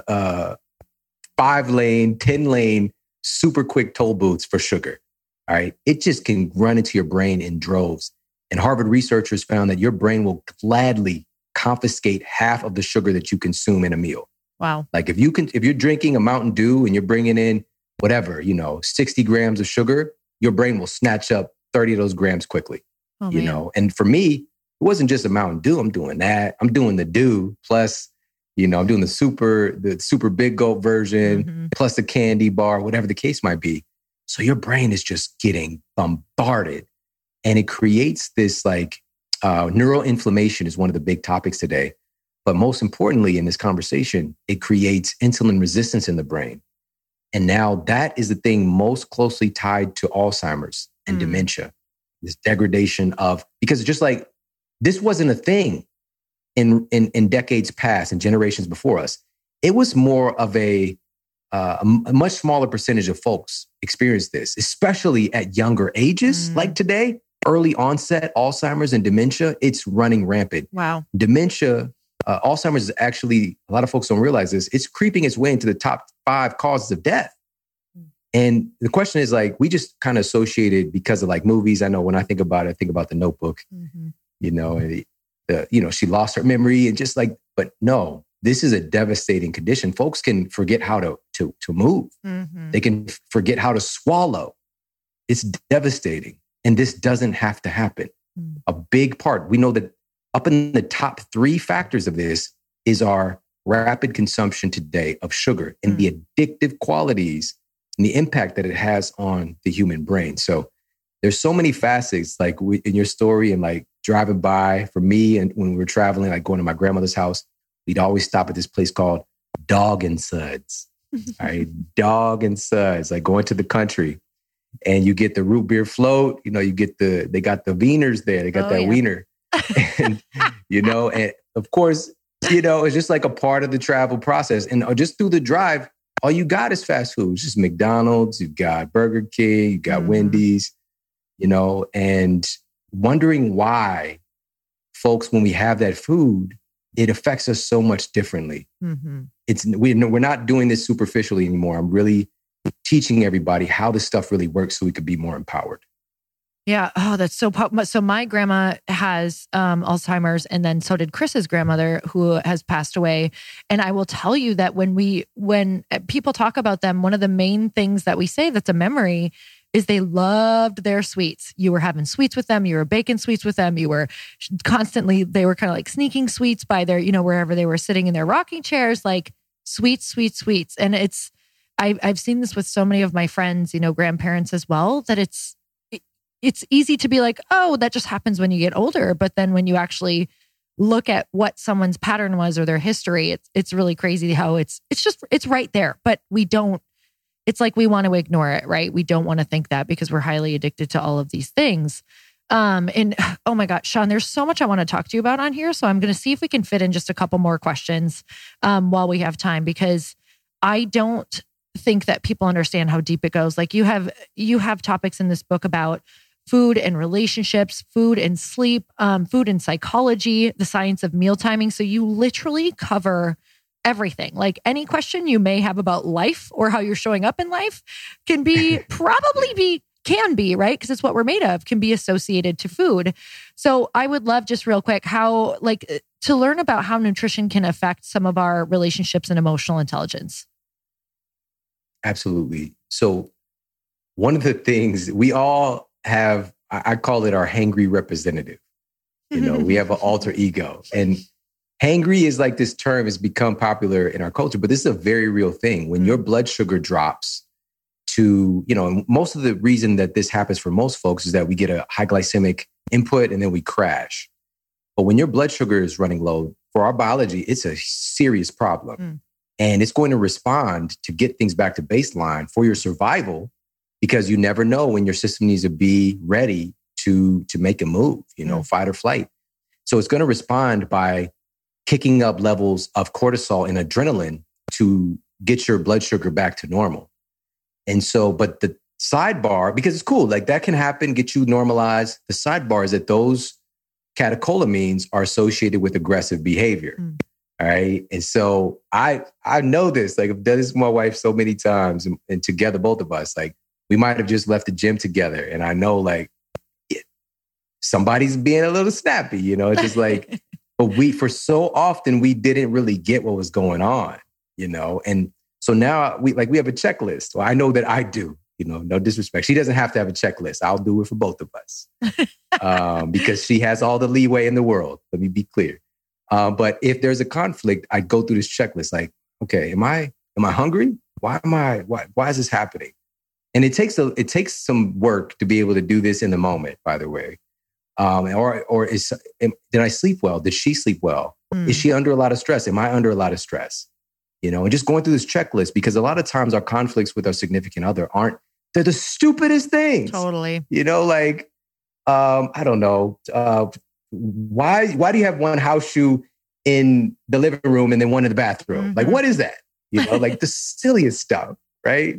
5-lane, 10-lane, super quick toll booths for sugar. All right. It just can run into your brain in droves. And Harvard researchers found that your brain will gladly confiscate half of the sugar that you consume in a meal. Wow. If you're drinking a Mountain Dew and you're bringing in 60 grams of sugar, your brain will snatch up 30 of those grams quickly. And for me, it wasn't just a Mountain Dew. I'm doing that. I'm doing the Dew plus, I'm doing the super big gulp version plus the candy bar, whatever the case might be. So your brain is just getting bombarded, and it creates this neural inflammation is one of the big topics today. But most importantly, in this conversation, it creates insulin resistance in the brain. And now that is the thing most closely tied to Alzheimer's and dementia, this degradation because just this wasn't a thing in decades past and generations before us. It was more of a much smaller percentage of folks experience this, especially at younger ages. Like today, early onset Alzheimer's and dementia, it's running rampant. Wow. Dementia, Alzheimer's is actually, a lot of folks don't realize this, it's creeping its way into the top 5 causes of death. And the question is we just kind of associated because of movies. I know when I think about it, I think about The Notebook, she lost her memory and but no, this is a devastating condition. Folks can forget how to move. They can forget how to swallow. It's devastating. And this doesn't have to happen. A big part, we know that up in the top 3 factors of this is our rapid consumption today of sugar and the addictive qualities and the impact that it has on the human brain. So there's so many facets in your story and driving by for me. And when we were traveling, going to my grandmother's house, we'd always stop at this place called Dog and Suds. All right. Dog and Suds, going to the country. And you get the root beer float, they got the wieners there. They got wiener. And, and of course, it's just a part of the travel process. And just through the drive, all you got is fast food. It's just McDonald's, you've got Burger King, you got Wendy's, and wondering why folks, when we have that food, it affects us so much differently. We're not doing this superficially anymore. I'm really teaching everybody how this stuff really works so we could be more empowered. Yeah. Oh, that's so So my grandma has Alzheimer's, and then so did Chris's grandmother, who has passed away. And I will tell you that when people talk about them, one of the main things that we say that's a memory is they loved their sweets. You were having sweets with them. You were baking sweets with them. You were they were kind of sneaking sweets by their, wherever they were sitting in their rocking chairs, sweets. And I've seen this with so many of my friends, grandparents as well, that it's easy to be oh, that just happens when you get older. But then when you actually look at what someone's pattern was or their history, it's really crazy how it's right there. But we don't, it's we want to ignore it, right? We don't want to think that because we're highly addicted to all of these things. And oh my God, Sean, there's so much I want to talk to you about on here. So I'm going to see if we can fit in just a couple more questions while we have time, because I don't think that people understand how deep it goes. You have topics in this book about food and relationships, food and sleep, food and psychology, the science of meal timing. So you literally cover everything. Any question you may have about life or how you're showing up in life can be, right? Because it's what we're made of, can be associated to food. So I would love, just real quick, how, to learn about how nutrition can affect some of our relationships and emotional intelligence. Absolutely. So one of the things we all have, I call it our hangry representative. We have an alter ego, and hangry is this term has become popular in our culture, but this is a very real thing. When your blood sugar drops to, most of the reason that this happens for most folks is that we get a high glycemic input and then we crash. But when your blood sugar is running low, for our biology, it's a serious problem. And it's going to respond to get things back to baseline for your survival, because you never know when your system needs to be ready to make a move, fight or flight. So it's going to respond by kicking up levels of cortisol and adrenaline to get your blood sugar back to normal. And so, but the sidebar, because it's cool, like that can happen, get you normalized. The sidebar is that those catecholamines are associated with aggressive behavior. All right. And so I know this, like I've done this with my wife so many times, and together, both of us, like we might have just left the gym together. And I know like somebody's being a little snappy, it's just like, but for so often we didn't really get what was going on, and so now we have a checklist. Well, I know that I do, no disrespect. She doesn't have to have a checklist. I'll do it for both of us because she has all the leeway in the world. Let me be clear. But if there's a conflict, I go through this checklist like, okay, am I hungry? Why is this happening? And it takes some work to be able to do this in the moment, by the way. Did I sleep well? Did she sleep well? Is she under a lot of stress? Am I under a lot of stress? And just going through this checklist, because a lot of times our conflicts with our significant other they're the stupidest things. Totally. I don't know. Why do you have one house shoe in the living room and then one in the bathroom? Like, what is that? Like the silliest stuff, right?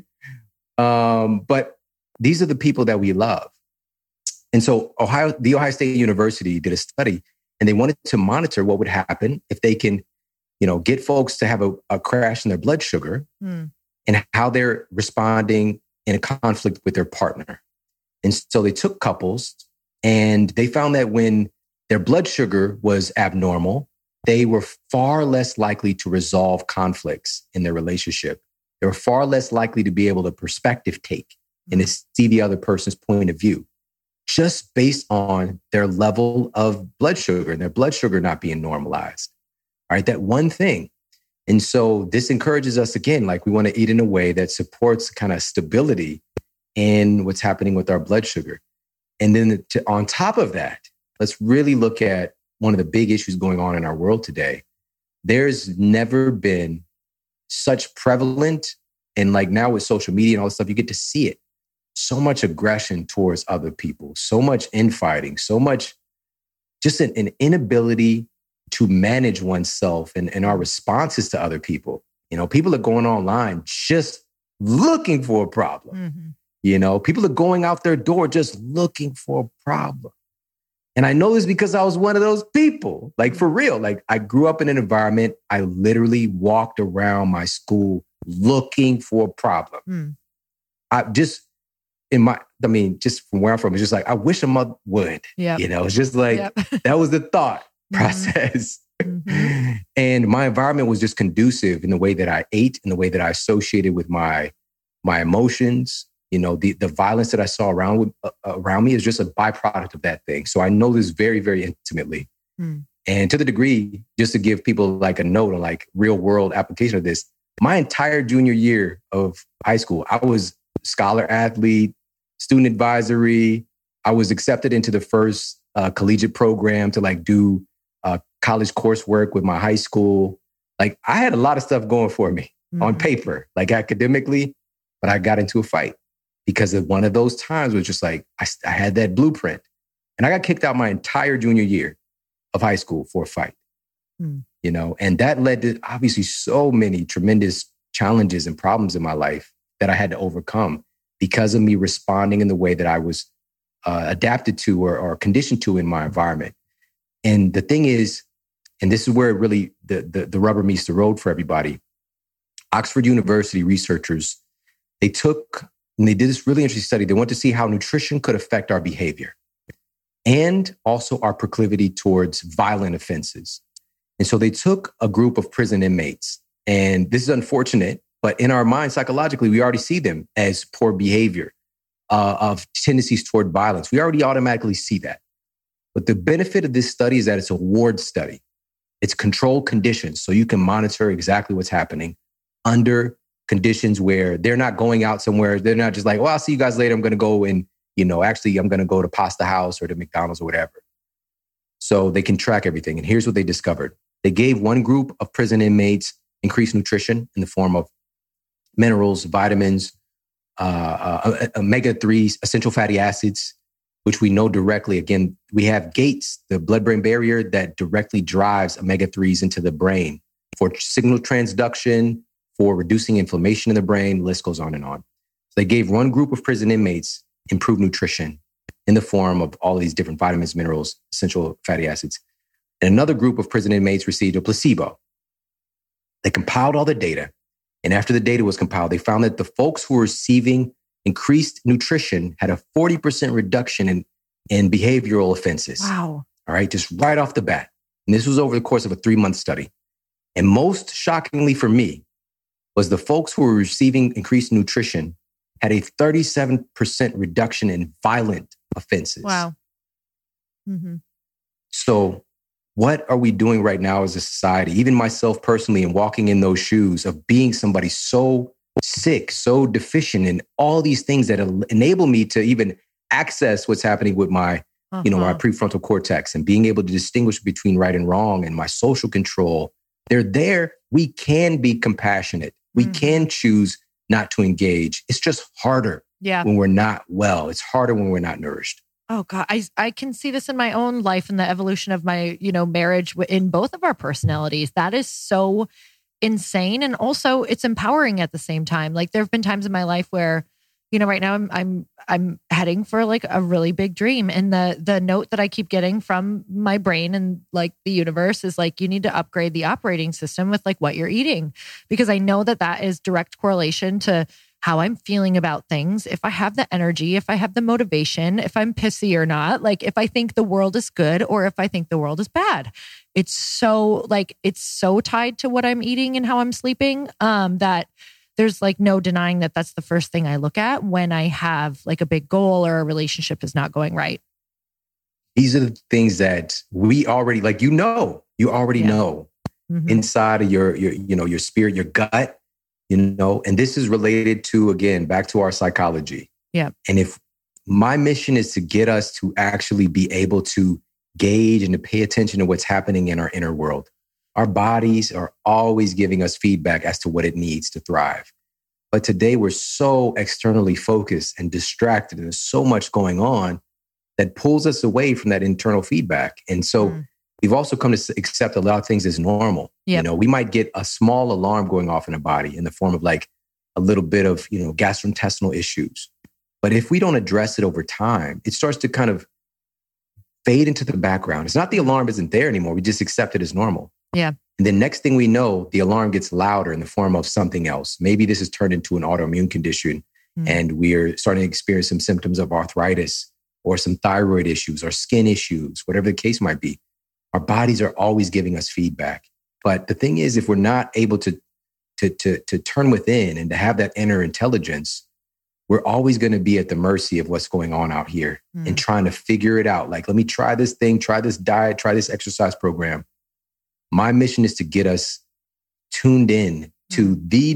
But these are the people that we love. And so the Ohio State University did a study, and they wanted to monitor what would happen if they can, get folks to have a crash in their blood sugar and how they're responding in a conflict with their partner. And so they took couples, and they found that when their blood sugar was abnormal, they were far less likely to resolve conflicts in their relationship. They were far less likely to be able to perspective take and to see the other person's point of view, just based on their level of blood sugar and their blood sugar not being normalized. All right, that one thing. And so this encourages us again, like we want to eat in a way that supports kind of stability in what's happening with our blood sugar. And then on top of that, let's really look at one of the big issues going on in our world today. There's never been such prevalent, and like now with social media and all this stuff, you get to see it. So much aggression towards other people, so much infighting, so much just an inability to manage oneself and our responses to other people. People are going online just looking for a problem. People are going out their door just looking for a problem. And I know this because I was one of those people, like for real. Like I grew up in an environment, I literally walked around my school looking for a problem. Just from where I'm from, it's just like, I wish a mother would, it's just like, that was the thought process. And my environment was just conducive in the way that I ate, in the way that I associated with my emotions. The violence that I saw around me is just a byproduct of that thing. So I know this very, very intimately. And to the degree, just to give people like a note on like real world application of this, my entire junior year of high school, I was scholar athlete, student advisory. I was accepted into the first collegiate program to like do college coursework with my high school. Like I had a lot of stuff going for me on paper, like academically, but I got into a fight because of one of those times was just like, I had that blueprint, and I got kicked out my entire junior year of high school for a fight, and that led to obviously so many tremendous challenges and problems in my life that I had to overcome because of me responding in the way that I was adapted to or conditioned to in my environment. And the thing is, and this is where it really, the rubber meets the road for everybody. Oxford University researchers, they did this really interesting study. They wanted to see how nutrition could affect our behavior and also our proclivity towards violent offenses. And so they took a group of prison inmates, and this is unfortunate, but in our mind, psychologically, we already see them as poor behavior, of tendencies toward violence. We already automatically see that. But the benefit of this study is that it's a ward study. It's controlled conditions, so you can monitor exactly what's happening under conditions where they're not going out somewhere. They're not just like, well, I'll see you guys later. I'm going to go and, actually I'm going to go to Pasta House or to McDonald's or whatever. So they can track everything. And here's what they discovered. They gave one group of prison inmates increased nutrition in the form of minerals, vitamins, omega-3s, essential fatty acids, which we know directly. Again, we have gates, the blood-brain barrier that directly drives omega-3s into the brain for signal transduction, for reducing inflammation in the brain. The list goes on and on. So they gave one group of prison inmates improved nutrition in the form of all of these different vitamins, minerals, essential fatty acids. And another group of prison inmates received a placebo. They compiled all the data. And after the data was compiled, they found that the folks who were receiving increased nutrition had a 40% reduction in behavioral offenses. Wow. All right, just right off the bat. And this was over the course of a 3-month study. And most shockingly for me was the folks who were receiving increased nutrition had a 37% reduction in violent offenses. Wow. Mm-hmm. So what are we doing right now as a society, even myself personally, and walking in those shoes of being somebody so sick, so deficient in all these things that enable me to even access what's happening with my, my prefrontal cortex and being able to distinguish between right and wrong and my social control. They're there. We can be compassionate. We can choose not to engage. It's just harder when we're not well. It's harder when we're not nourished. Oh God, I can see this in my own life and the evolution of my, marriage in both of our personalities. That is so insane. And also it's empowering at the same time. Like there have been times in my life where, right now I'm heading for like a really big dream. And the note that I keep getting from my brain and like the universe is like, you need to upgrade the operating system with like what you're eating, because I know that is direct correlation to how I'm feeling about things. If I have the energy, if I have the motivation, if I'm pissy or not, like if I think the world is good or if I think the world is bad. It's so tied to what I'm eating and how I'm sleeping, that there's like no denying that that's the first thing I look at when I have like a big goal or a relationship is not going right. These are the things that we already, you already know inside of your spirit, your gut, and this is related to, again, back to our psychology. Yeah. And if my mission is to get us to actually be able to gauge and to pay attention to what's happening in our inner world, our bodies are always giving us feedback as to what it needs to thrive. But today we're so externally focused and distracted, and there's so much going on that pulls us away from that internal feedback. And so we've also come to accept a lot of things as normal. Yep. We might get a small alarm going off in the body in the form of like a little bit of, gastrointestinal issues. But if we don't address it over time, it starts to kind of fade into the background. It's not the alarm isn't there anymore. We just accept it as normal. Yeah. And then next thing we know, the alarm gets louder in the form of something else. Maybe this has turned into an autoimmune condition and we're starting to experience some symptoms of arthritis or some thyroid issues or skin issues, whatever the case might be. Our bodies are always giving us feedback. But the thing is, if we're not able to turn within and to have that inner intelligence, we're always going to be at the mercy of what's going on out here and trying to figure it out. Like, let me try this thing, try this diet, try this exercise program. My mission is to get us tuned in to the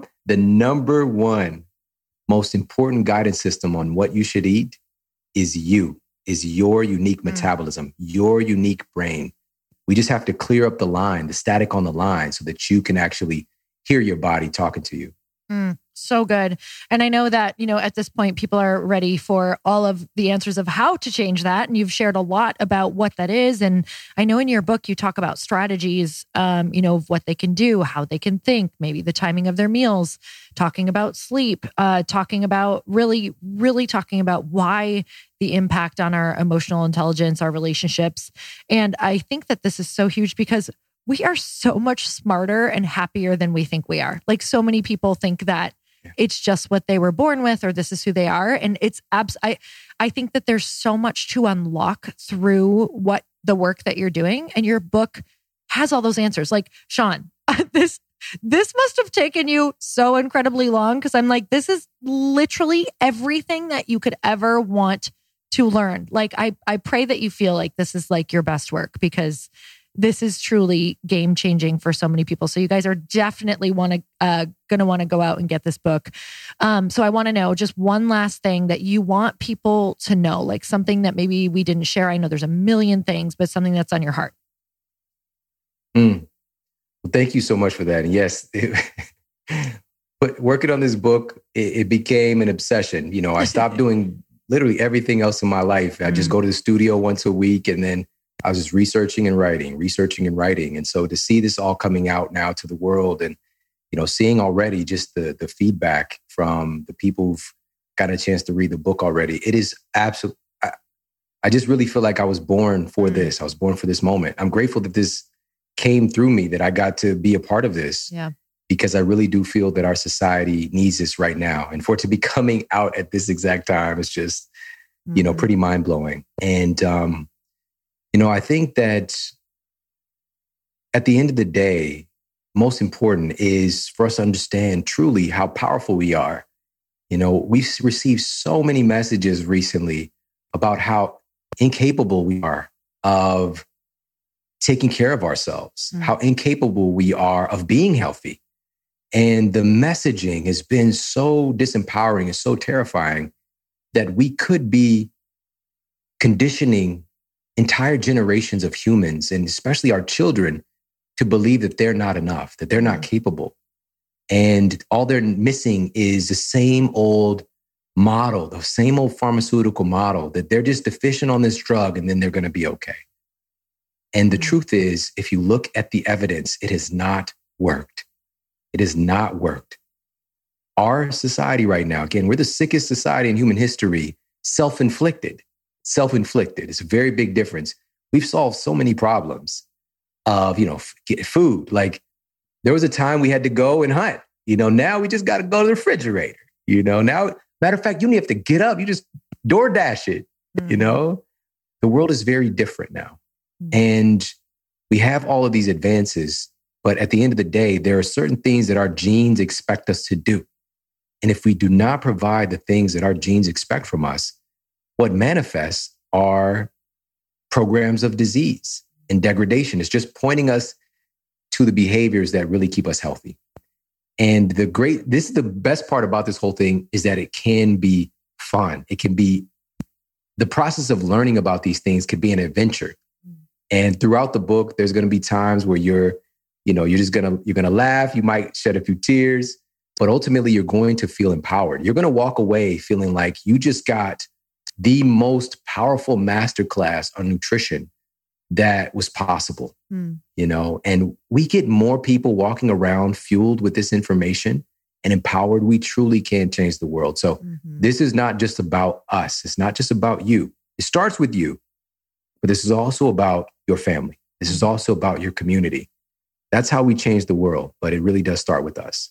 number one most important guidance system on what you should eat is your unique metabolism, your unique brain. We just have to clear up the static on the line so that you can actually hear your body talking to you. So good. And I know that, at this point, people are ready for all of the answers of how to change that. And you've shared a lot about what that is. And I know in your book, you talk about strategies, of what they can do, how they can think, maybe the timing of their meals, talking about sleep, talking about really talking about why the impact on our emotional intelligence, our relationships. And I think that this is so huge because we are so much smarter and happier than we think we are. Like so many people think that it's just what they were born with or this is who they are. And it's I think that there's so much to unlock through what the work that you're doing. And your book has all those answers. Like, Sean, this must have taken you so incredibly long because I'm like, this is literally everything that you could ever want to learn. Like, I pray that you feel like this is like your best work because this is truly game changing for so many people. So you guys are definitely going to want to go out and get this book. So I want to know just one last thing that you want people to know, like something that maybe we didn't share. I know there's a million things, but something that's on your heart. Well, thank you so much for that. And yes, but working on this book, it became an obsession. You know, I stopped doing literally everything else in my life. I just go to the studio once a week, and then I was just researching and writing. And so to see this all coming out now to the world, and, you know, seeing already just the feedback from the people who've gotten a chance to read the book already, it is absolutely, I just really feel like I was born for this. I was born for this moment. I'm grateful that this came through me, that I got to be a part of this. Yeah. Because I really do feel that our society needs this right now. And for it to be coming out at this exact time is just, you know, pretty mind blowing. And, you know, I think that at the end of the day, most important is for us to understand truly how powerful we are. You know, we've received so many messages recently about how incapable we are of taking care of ourselves, how incapable we are of being healthy. And the messaging has been so disempowering and so terrifying that we could be conditioning entire generations of humans, and especially our children, to believe that they're not enough, that they're not capable. And all they're missing is the same old model, the same old pharmaceutical model, that they're just deficient on this drug and then they're going to be okay. And the truth is, if you look at the evidence, it has not worked. It has not worked. Our society right now, again, we're the sickest society in human history, self-inflicted. Self-inflicted. It's a very big difference. We've solved so many problems of, you know, food. Like, there was a time we had to go and hunt. You know, now we just got to go to the refrigerator. You know, now, matter of fact, you don't have to get up. You just DoorDash it. You know, the world is very different now. And we have all of these advances. But at the end of the day, there are certain things that our genes expect us to do. And if we do not provide the things that our genes expect from us, what manifests are programs of disease and degradation. It's just pointing us to the behaviors that really keep us healthy. And this is the best part about this whole thing, is that it can be fun. It can be, the process of learning about these things could be an adventure. And throughout the book, there's going to be times where you're going to laugh. You might shed a few tears, but ultimately you're going to feel empowered. You're going to walk away feeling like you just got the most powerful masterclass on nutrition that was possible, you know, and we get more people walking around fueled with this information and empowered. We truly can change the world. So this is not just about us. It's not just about you. It starts with you, but this is also about your family. This is also about your community. That's how we change the world, but it really does start with us.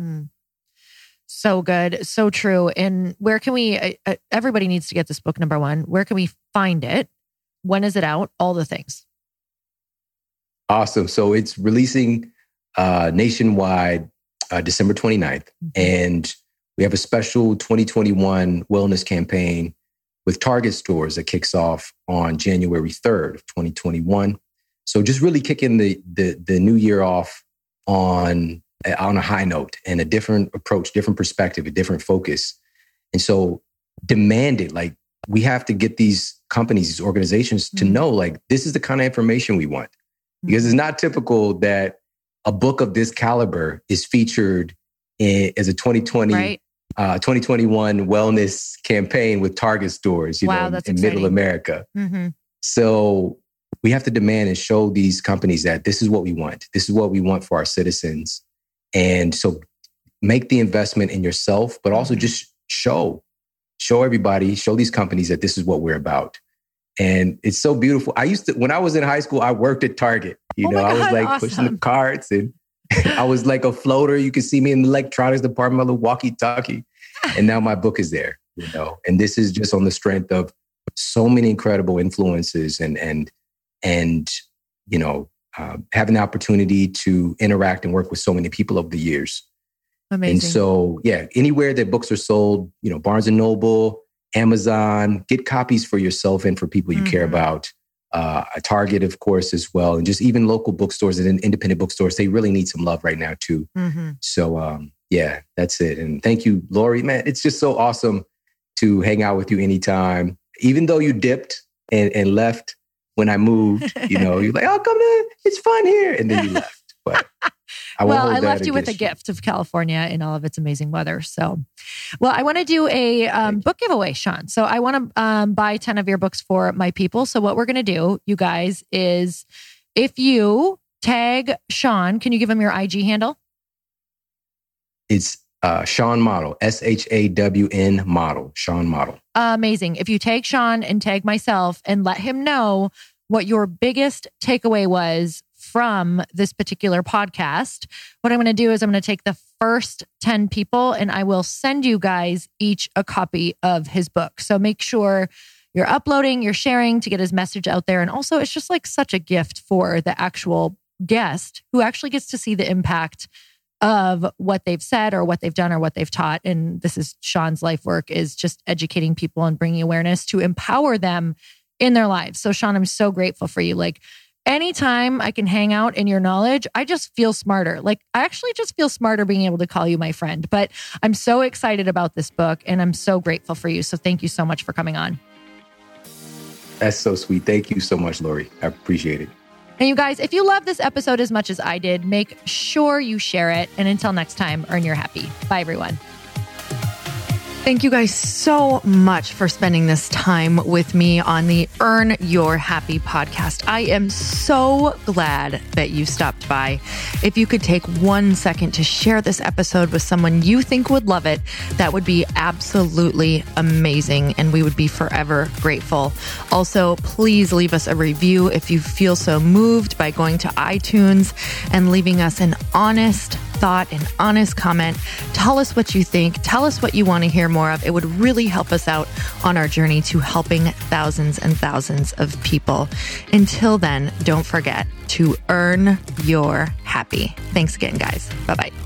So good. So true. And where can we, everybody needs to get this book, number one. Where can we find it? When is it out? All the things. Awesome. So it's releasing nationwide December 29th. And we have a special 2021 wellness campaign with Target stores that kicks off on January 3rd of 2021. So just really kicking the new year off on a high note and a different approach, different perspective, a different focus. And so demanded, like, we have to get these companies, these organizations to know, like, this is the kind of information we want. Because it's not typical that a book of this caliber is featured as a 2021 wellness campaign with Target stores, you know, in middle America. So we have to demand and show these companies that this is what we want. This is what we want for our citizens. And so make the investment in yourself, but also just show everybody, show these companies that this is what we're about. And it's so beautiful. When I was in high school, I worked at Target. You know, I was like pushing the carts, and I was like a floater. You could see me in the electronics department, a little walkie-talkie. And now my book is there, you know, and this is just on the strength of so many incredible influences and you know, having the opportunity to interact and work with so many people over the years. Amazing. And so, yeah, anywhere that books are sold, you know, Barnes & Noble, Amazon, get copies for yourself and for people you care about. Target, of course, as well. And just even local bookstores and independent bookstores, they really need some love right now too. So, yeah, that's it. And thank you, Lori, man. It's just so awesome to hang out with you anytime. Even though you dipped and left when I moved, you know, you're like, oh, come in, it's fun here. And then you left. But Well, I left you with a gift of California in all of its amazing weather. So, well, I want to do a book giveaway, Sean. So I want to buy 10 of your books for my people. So what we're going to do, you guys, is if you tag Sean, can you give him your IG handle? It's Sean Model, SHAWN Model, Sean Model. Amazing. If you tag Sean and tag myself and let him know what your biggest takeaway was from this particular podcast, what I'm going to do is I'm going to take the first 10 people and I will send you guys each a copy of his book. So make sure you're uploading, you're sharing to get his message out there. And also it's just like such a gift for the actual guest who actually gets to see the impact of what they've said or what they've done or what they've taught. And this is Sean's life work, is just educating people and bringing awareness to empower them in their lives. So Sean, I'm so grateful for you. Like anytime I can hang out in your knowledge, I just feel smarter. Like I actually just feel smarter being able to call you my friend, but I'm so excited about this book and I'm so grateful for you. So thank you so much for coming on. That's so sweet. Thank you so much, Lori. I appreciate it. And you guys, if you love this episode as much as I did, make sure you share it. And until next time, earn your happy. Bye, everyone. Thank you guys so much for spending this time with me on the Earn Your Happy podcast. I am so glad that you stopped by. If you could take 1 second to share this episode with someone you think would love it, that would be absolutely amazing. And we would be forever grateful. Also, please leave us a review if you feel so moved by going to iTunes and leaving us an honest thought, an honest comment. Tell us what you think. Tell us what you want to hear more of. It would really help us out on our journey to helping thousands and thousands of people. Until then, don't forget to earn your happy. Thanks again, guys. Bye-bye.